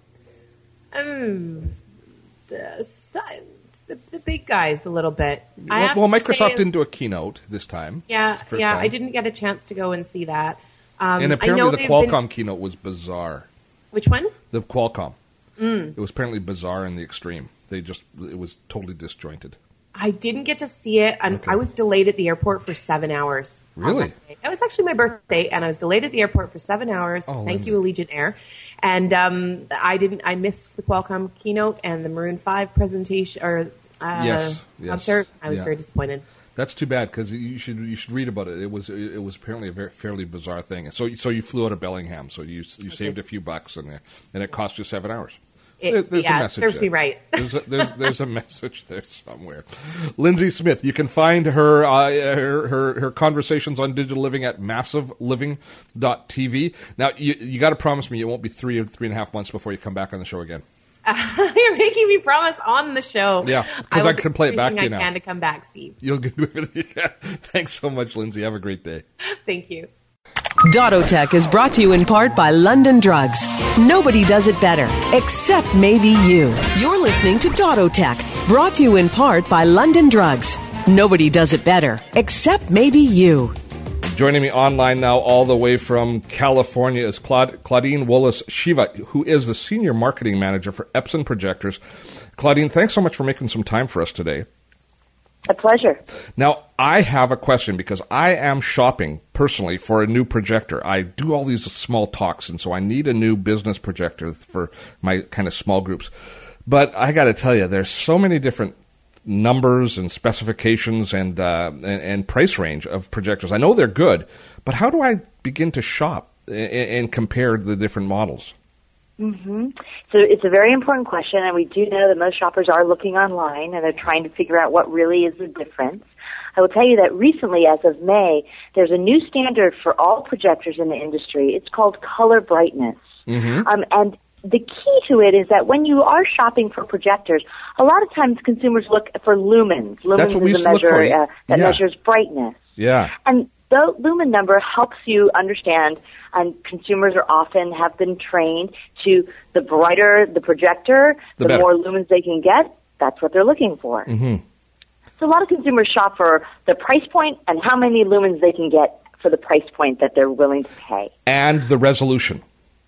Um, the, the, the big guys a little bit. Well, well Microsoft say, didn't do a keynote this time. Yeah, yeah. time. I didn't get a chance to go and see that. Um, and apparently the Qualcomm been... keynote was bizarre. Which one? The Qualcomm. Mm. It was apparently bizarre in the extreme. They just, it was totally disjointed. I didn't get to see it, and okay. I was delayed at the airport for seven hours. Really? It was actually my birthday, and I was delayed at the airport for seven hours. Oh, Thank Lindsay. you, Allegiant Air. And um, I didn't. I missed the Qualcomm keynote and the Maroon five presentation or uh, yes, yes. concert. I was yeah. very disappointed. That's too bad because you should you should read about it. It was it was apparently a very fairly bizarre thing. So so you flew out of Bellingham, so you you saved a few bucks and and it cost you seven hours. It, there, there's yeah, a message it serves there. me right. there's, a, there's there's a message there somewhere. Lindsay Smith, you can find her uh, her, her her conversations on digital living at massive living dot t v. Now you you got to promise me it won't be three or three and a half months before you come back on the show again. Uh, you're making me promise on the show. Yeah, because I, I can play it back to you I now. I can to come back, Steve. You'll do everything you can. Thanks so much, Lindsay. Have a great day. Thank you. Dottotech is brought to you in part by London Drugs. Nobody does it better, except maybe you. You're listening to Dottotech, brought to you in part by London Drugs. Nobody does it better, except maybe you. Joining me online now all the way from California is Claud- Claudine Willis-Shiva, who is the Senior Marketing Manager for Epson Projectors. Claudine, thanks so much for making some time for us today. A pleasure. Now, I have a question because I am shopping personally for a new projector. I do all these small talks, and so I need a new business projector for my kind of small groups. But I got to tell you, there's so many different numbers and specifications and, uh, and and price range of projectors. I know they're good, but how do I begin to shop and, and compare the different models? Mm-hmm. So it's a very important question, and we do know that most shoppers are looking online, and they're trying to figure out what really is the difference. I will tell you that recently, as of May, there's a new standard for all projectors in the industry. It's called color brightness. Mm-hmm. Um, and the key to it is that when you are shopping for projectors, a lot of times consumers look for lumens. Lumens That's what we is used a to look measure for. uh, that Yeah. measures brightness. Yeah. And the lumen number helps you understand, and consumers are often have been trained to the brighter the projector, The the, better. more lumens they can get. That's what they're looking for. Mm-hmm. So a lot of consumers shop for the price point and how many lumens they can get for the price point that they're willing to pay. And the resolution.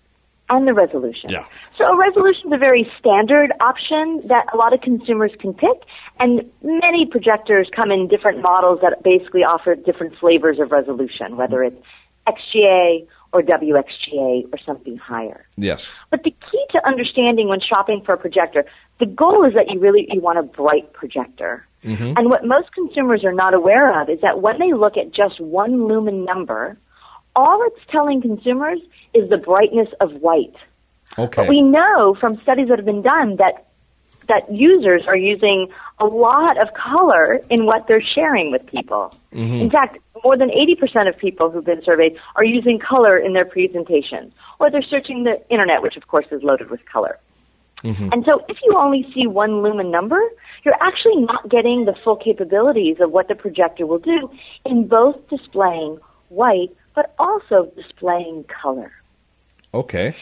And the resolution. Yeah. So a resolution is a very standard option that a lot of consumers can pick, and many projectors come in different models that basically offer different flavors of resolution, whether it's X G A or W X G A or something higher. Yes. But the key to understanding when shopping for a projector, the goal is that you really you want a bright projector. Mm-hmm. And what most consumers are not aware of is that when they look at just one lumen number, all it's telling consumers is the brightness of white. Okay. But we know from studies that have been done that that users are using a lot of color in what they're sharing with people. Mm-hmm. In fact, more than eighty percent of people who've been surveyed are using color in their presentations, or they're searching the internet, which of course is loaded with color. Mm-hmm. And so if you only see one lumen number, you're actually not getting the full capabilities of what the projector will do in both displaying white but also displaying color. Okay.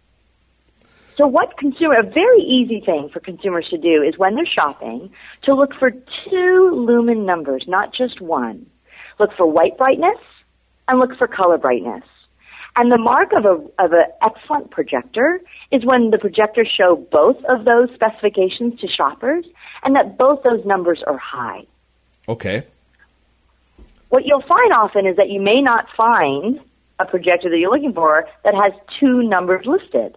So what consumer, a very easy thing for consumers to do is when they're shopping to look for two lumen numbers, not just one. Look for white brightness and look for color brightness. And the mark of a of an excellent projector is when the projectors show both of those specifications to shoppers and that both those numbers are high. Okay. What you'll find often is that you may not find a projector that you're looking for that has two numbers listed.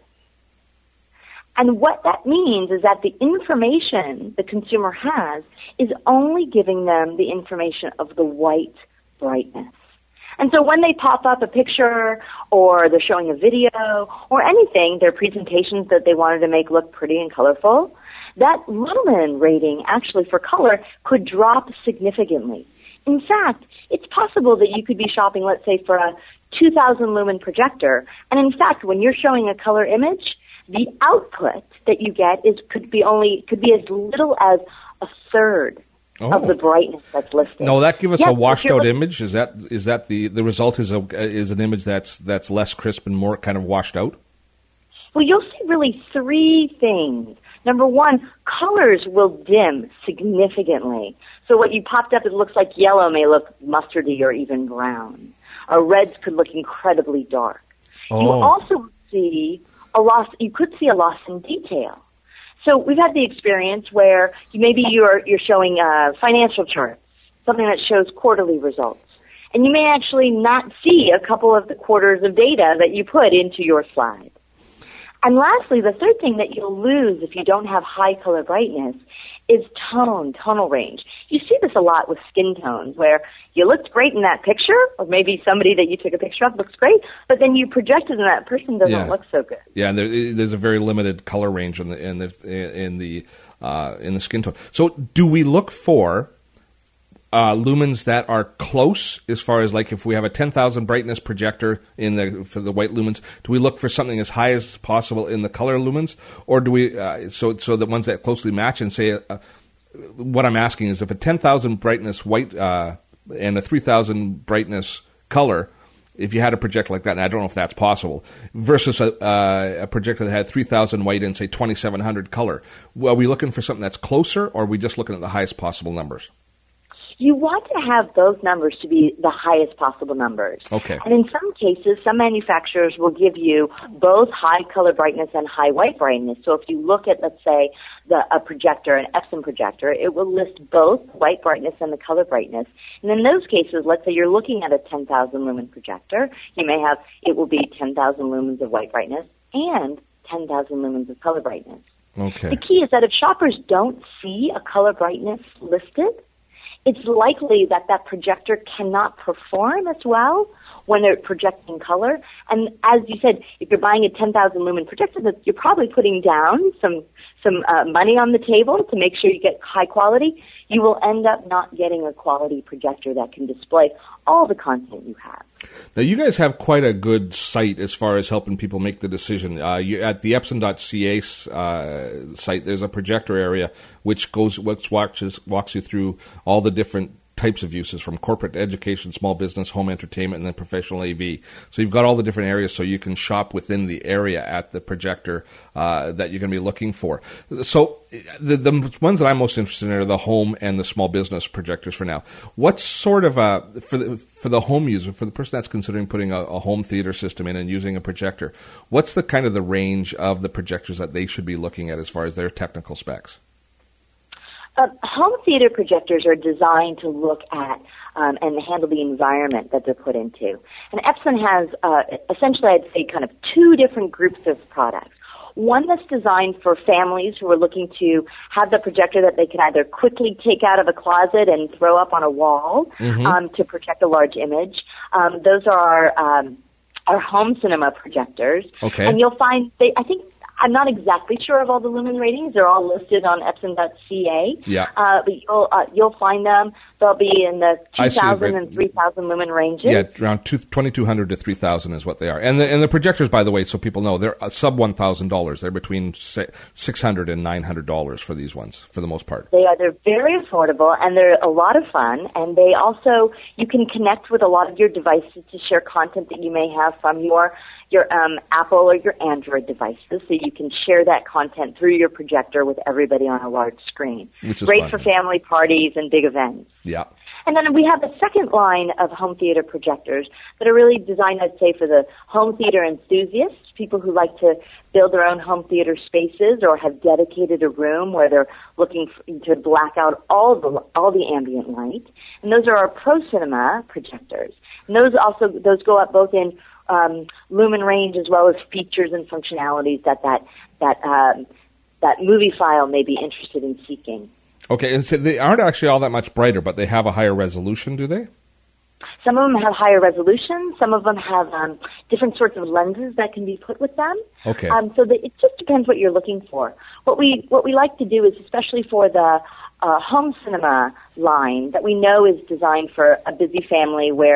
And what that means is that the information the consumer has is only giving them the information of the white brightness. And so when they pop up a picture or they're showing a video or anything, their presentations that they wanted to make look pretty and colorful, that lumen rating actually for color could drop significantly. In fact, it's possible that you could be shopping, let's say, for a two thousand lumen projector, and in fact, when you're showing a color image, the output that you get is could be only could be as little as a third oh. of the brightness that's listed. No, that give us yes, a washed out looking, image. Is that is that the, the result is a is an image that's that's less crisp and more kind of washed out? Well, you'll see really three things. Number one, colors will dim significantly. So what you popped up, it looks like yellow may look mustardy or even brown. Uh, reds could look incredibly dark. Oh. You also see a loss. You could see a loss in detail. So we've had the experience where you, maybe you're you're showing uh, financial charts, something that shows quarterly results, and you may actually not see a couple of the quarters of data that you put into your slide. And lastly, the third thing that you'll lose if you don't have high color brightness is tone, tonal range. You see this a lot with skin tones where you looked great in that picture, or maybe somebody that you took a picture of looks great, but then you projected and that person doesn't yeah. look so good. Yeah, and there, there's a very limited color range in the in the in the uh, in the skin tone. So, do we look for Uh, lumens that are close, as far as like if we have a ten thousand brightness projector in the for the white lumens, do we look for something as high as possible in the color lumens, or do we uh, so so the ones that closely match? And say, uh, what I'm asking is, if a ten thousand brightness white uh, and a three thousand brightness color, if you had a projector like that, and I don't know if that's possible, versus a, uh, a projector that had three thousand white and say twenty-seven hundred color, well, are we looking for something that's closer, or are we just looking at the highest possible numbers? You want to have those numbers to be the highest possible numbers. Okay. And in some cases, some manufacturers will give you both high color brightness and high white brightness. So if you look at, let's say, the, a projector, an Epson projector, it will list both white brightness and the color brightness. And in those cases, let's say you're looking at a ten thousand lumen projector, you may have, it will be ten thousand lumens of white brightness and ten thousand lumens of color brightness. Okay. The key is that if shoppers don't see a color brightness listed, it's likely that that projector cannot perform as well when they're projecting color. And as you said, if you're buying a ten thousand lumen projector, you're probably putting down some some uh, money on the table to make sure you get high quality. You will end up not getting a quality projector that can display all the content you have. Now, you guys have quite a good site as far as helping people make the decision. Uh, you, at the Epson dot C A uh, site, there's a projector area which goes, which watches, walks you through all the different types of uses, from corporate, education, small business, home entertainment, and then professional A V. So you've got all the different areas, so you can shop within the area at the projector uh, that you're going to be looking for. So the, the ones that I'm most interested in are the home and the small business projectors for now. What sort of a, for the, for the home user, for the person that's considering putting a, a home theater system in and using a projector, what's the kind of the range of the projectors that they should be looking at as far as their technical specs? Uh, home theater projectors are designed to look at um, and handle the environment that they're put into. And Epson has uh, essentially, I'd say, kind of two different groups of products. One that's designed for families who are looking to have the projector that they can either quickly take out of a closet and throw up on a wall mm-hmm. um, to project a large image. Um, those are our, um, our home cinema projectors. Okay. And you'll find, they, I think, I'm not exactly sure of all the lumen ratings. They're all listed on Epson dot C A. Yeah. Uh, but you'll, uh, you'll find them. They'll be in the two thousand and three thousand lumen ranges. Yeah, around twenty-two hundred to three thousand is what they are. And the, and the projectors, by the way, so people know, they're sub one thousand dollars. They're between six hundred dollars and nine hundred dollars for these ones, for the most part. They are. They're very affordable, and they're a lot of fun. And they also, you can connect with a lot of your devices to share content that you may have from your your um, Apple or your Android devices, so you can share that content through your projector with everybody on a large screen. Which is great fun. For family parties and big events. Yeah. And then we have a second line of home theater projectors that are really designed, I'd say, for the home theater enthusiasts, people who like to build their own home theater spaces or have dedicated a room where they're looking to black out all the all the ambient light. And those are our Pro Cinema projectors. And those also those go up both in Um, lumen range as well as features and functionalities that that that um, that movie file may be interested in seeking. Okay, and so they aren't actually all that much brighter, but they have a higher resolution, do they? Some of them have higher resolution. Some of them have um, different sorts of lenses that can be put with them. Okay. Um, so that it just depends what you're looking for. What we what we like to do is, especially for the uh, home cinema line that we know is designed for a busy family where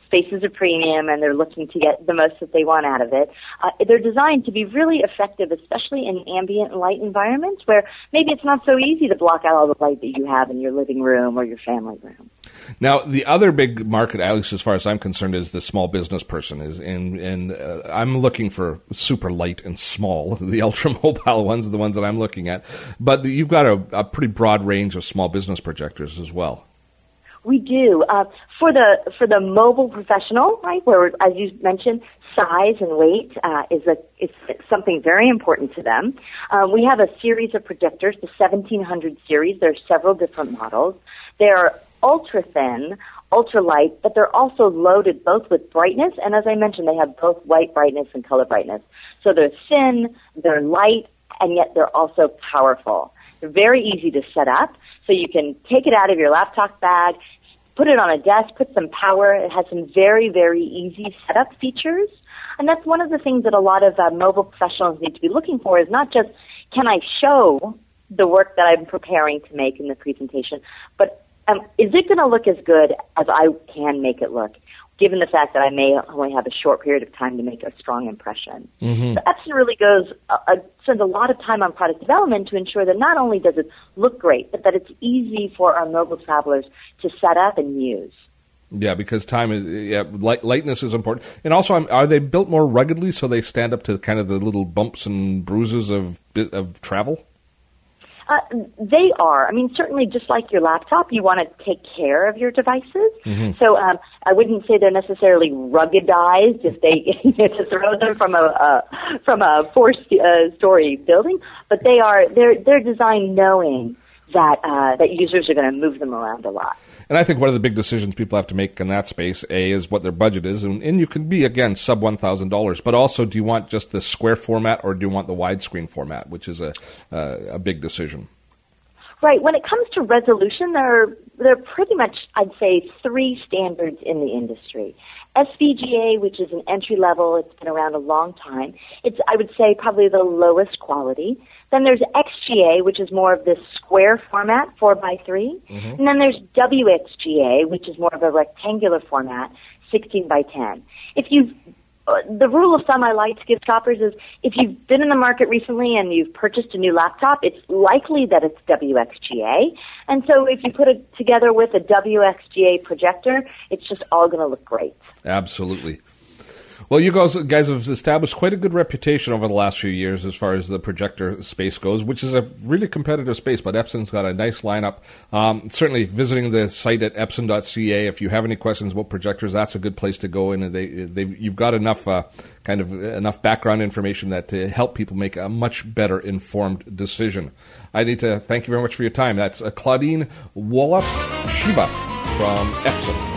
space is a premium and they're looking to get the most that they want out of it. Uh, they're designed to be really effective, especially in ambient light environments where maybe it's not so easy to block out all the light that you have in your living room or your family room. Now, the other big market, at least as far as I'm concerned, is the small business person. Is and and uh, I'm looking for super light and small. The ultra mobile ones are the ones that I'm looking at. But the, you've got a, a pretty broad range of small business projectors as well. We do uh, for the for the mobile professional, right? Where, as you mentioned, size and weight uh, is a is something very important to them. Uh, we have a series of projectors, the seventeen hundred series. There are several different models. They are ultra thin, ultra light, but they're also loaded both with brightness, and as I mentioned, they have both white brightness and color brightness. So they're thin, they're light, and yet they're also powerful. They're very easy to set up, so you can take it out of your laptop bag, put it on a desk, put some power. It has some very, very easy setup features, and that's one of the things that a lot of uh, mobile professionals need to be looking for is not just, can I show the work that I'm preparing to make in the presentation, but Um, is it going to look as good as I can make it look, given the fact that I may only have a short period of time to make a strong impression? Mm-hmm. So Epson really goes, uh, uh, spends a lot of time on product development to ensure that not only does it look great, but that it's easy for our mobile travelers to set up and use. Yeah, because time is, yeah, light, lightness is important. And also, um, are they built more ruggedly so they stand up to kind of the little bumps and bruises of of travel? Uh, they are. I mean, certainly just like your laptop, you want to take care of your devices. Mm-hmm. So um, I wouldn't say they're necessarily ruggedized if they to throw them from a uh, from a four-story uh, building, but they are. They're they're designed knowing that uh, that users are going to move them around a lot. And I think one of the big decisions people have to make in that space, A, is what their budget is. And, and you can be, again, sub one thousand dollars. But also, do you want just the square format or do you want the widescreen format, which is a uh, a big decision? Right. When it comes to resolution, there are, there are pretty much, I'd say, three standards in the industry. S V G A, which is an entry level, it's been around a long time. It's, I would say, probably the lowest quality. Then there's X G A, which is more of this square format, four by three. Mm-hmm. And then there's W X G A, which is more of a rectangular format, sixteen by ten. If you've, uh, the rule of thumb I like to give shoppers is if you've been in the market recently and you've purchased a new laptop, it's likely that it's W X G A. And so if you put it together with a W X G A projector, it's just all going to look great. Absolutely. Well, you guys, guys have established quite a good reputation over the last few years as far as the projector space goes, which is a really competitive space, but Epson's got a nice lineup. Um, certainly, visiting the site at epson dot c a, if you have any questions about projectors, that's a good place to go in. And they, they, you've got enough uh, kind of enough background information that to help people make a much better informed decision. I need to thank you very much for your time. That's uh, Claudine Wolof-Chyba from Epson.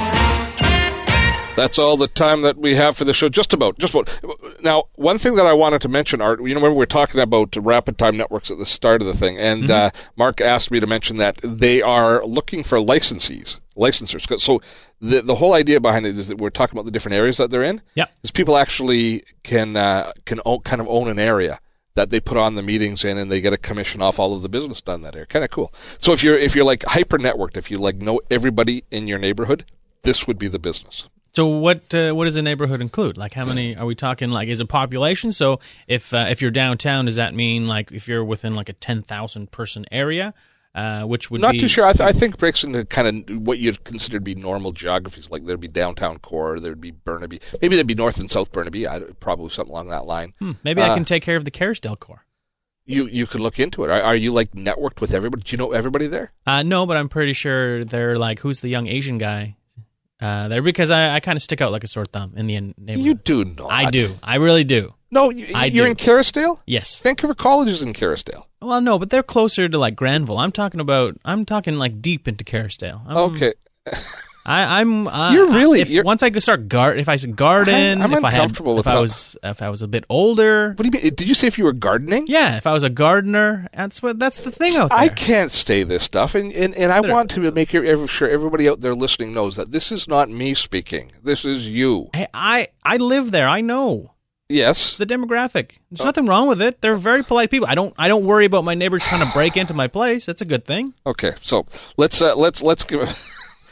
That's all the time that we have for the show. Just about, just about. Now, one thing that I wanted to mention, Art, you know, remember we were talking about rapid time networks at the start of the thing, and mm-hmm. uh, Mark asked me to mention that they are looking for licensees, licensors. So the the whole idea behind it is that we're talking about the different areas that they're in. Yeah. Is people actually can uh, can own, kind of own an area that they put on the meetings in, and they get a commission off all of the business done in that area. Kind of cool. So if you're if you're like hyper networked, if you like know everybody in your neighborhood, this would be the business. So what uh, what does a neighborhood include? Like how many are we talking? Like is it population? So if uh, if you're downtown, does that mean like if you're within like a ten thousand person area, uh, which would not be... too sure. I, th- I think breaks into kind of what you'd consider to be normal geographies. Like there'd be downtown core, there'd be Burnaby, maybe there'd be North and South Burnaby. I, probably something along that line. Hmm, maybe uh, I can take care of the Kerrisdale core. You you could look into it. Are, are you like networked with everybody? Do you know everybody there? Uh, no, but I'm pretty sure they're like, who's the young Asian guy? Uh, there because I, I kind of stick out like a sore thumb in the neighborhood. You do not. I do. I really do. No, you, I you're do. in Kerrisdale? Yes. Vancouver College is in Kerrisdale. Well, no, but they're closer to like Granville. I'm talking about. I'm talking like deep into Kerrisdale. I'm, okay. I, I'm. Uh, you're really. If, you're, once I could start guard, if I should garden, I'm, I'm if I had, uncomfortable with if that. I was, if I was a bit older. What do you mean? Did you say if you were gardening? Yeah, if I was a gardener, that's what. That's the thing out there. I can't say this stuff, and and, and I Better. want to make sure everybody out there listening knows that this is not me speaking. This is you. Hey, I I live there. I know. Yes. It's the demographic. There's oh. nothing wrong with it. They're very polite people. I don't I don't worry about my neighbors trying to break into my place. That's a good thing. Okay, so let's uh, let's let's give.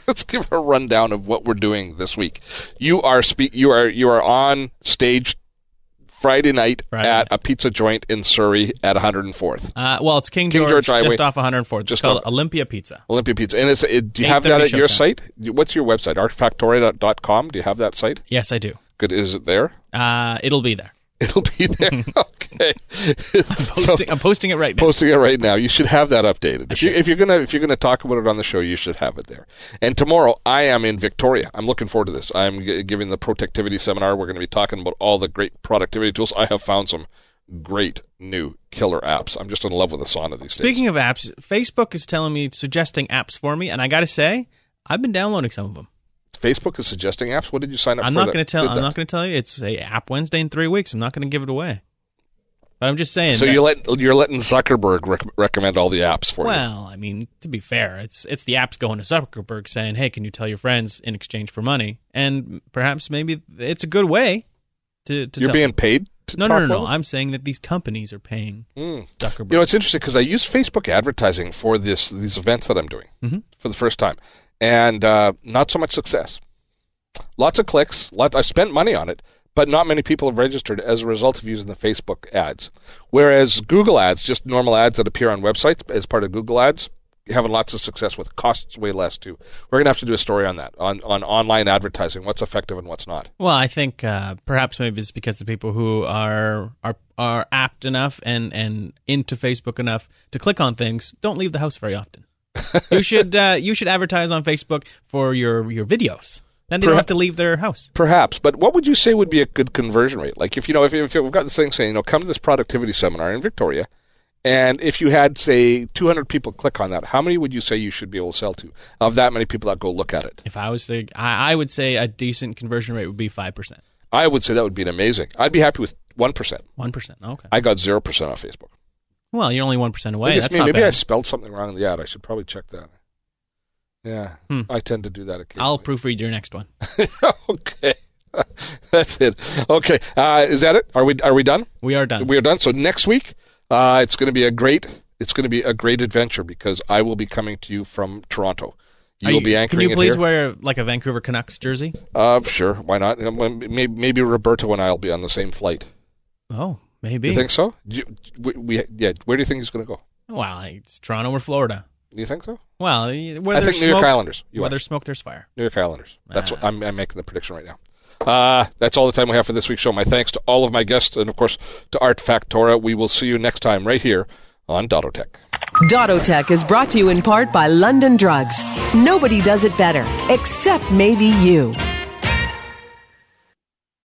let's give a rundown of what we're doing this week. You are spe- you are you are on stage Friday night Friday at night. a pizza joint in Surrey at one hundred fourth. Uh, well, it's King, King George, George Highway. just off one hundred fourth. It's Just called off- Olympia Pizza. Olympia Pizza. And it's, it, do you have that eight at thirty your showtime. site? What's your website? art factoria dot com. Do you have that site? Yes, I do. Good. Is it there? Uh, it'll be there. It'll be there. Okay. I'm posting, I'm posting it right now. Posting it right now. You should have that updated. If, you, should. if you're gonna if you're gonna talk about it on the show, you should have it there. And tomorrow, I am in Victoria. I'm looking forward to this. I'm g- giving the Protectivity seminar. We're going to be talking about all the great productivity tools. I have found some great new killer apps. I'm just in love with Asana these days. Speaking of apps, Facebook is telling me, suggesting apps for me, and I got to say, I've been downloading some of them. Facebook is suggesting apps. What did you sign up I'm for? not that going to tell. did I'm that? not going to tell you. It's a App Wednesday in three weeks. I'm not going to give it away. But I'm just saying. So that, you let you're letting Zuckerberg rec- recommend all the apps for you. well, I mean, to be fair, it's it's the apps going to Zuckerberg saying, "Hey, can you tell your friends in exchange for money?" And perhaps maybe it's a good way to. to You're tell being them. paid to No, talk no, no, no. about it? I'm saying that these companies are paying Mm. Zuckerberg. You know, it's interesting because I use Facebook advertising for this these events that I'm doing Mm-hmm. for the first time, and uh, not so much success. Lots of clicks. Lot, I spent money on it, but not many people have registered as a result of using the Facebook ads. Whereas Google ads, just normal ads that appear on websites as part of Google ads, having lots of success with. Costs way less too. We're going to have to do a story on that, on, on online advertising, what's effective and what's not. Well, I think uh, perhaps maybe it's because the people who are are are apt enough and, and into Facebook enough to click on things don't leave the house very often. you should uh, you should advertise on Facebook for your, your videos. Then they don't Perha- have to leave their house. Perhaps, but what would you say would be a good conversion rate? Like if you know, if, if we've got this thing saying, you know, come to this productivity seminar in Victoria, and if you had say two hundred people click on that, how many would you say you should be able to sell to of that many people that go look at it? If I was to, I, I would say a decent conversion rate would be five percent. I would say that would be amazing. I'd be happy with one percent. One percent. Okay. I got zero percent off Facebook. Well, you're only one percent away. Maybe, it's That's me. not Maybe bad. I spelled something wrong in the ad. I should probably check that. Yeah, Hmm. I tend to do that occasionally. I'll proofread your next one. Okay, that's it. Okay, uh, is that it? Are we are we done? We are done. We are done. So next week, uh, it's going to be a great. It's going to be a great adventure because I will be coming to you from Toronto. You Are will be Can anchoring you it please here. wear like a Vancouver Canucks jersey? Uh, sure. Why not? Maybe, maybe Roberto and I will be on the same flight. Oh, maybe. You think so? You, we, we, yeah. Where do you think he's going to go? Well, it's Toronto or Florida. Do you think so? Well, where I there's think New York smoke, Islanders. You where are. there's smoke, there's fire. New York Islanders. That's Ah. what I'm, I'm making the prediction right now. Uh, that's all the time we have for this week's show. My thanks to all of my guests and, of course, to Art Factora. We will see you next time right here on Dottotech. Dottotech is brought to you in part by London Drugs. Nobody does it better, except maybe you.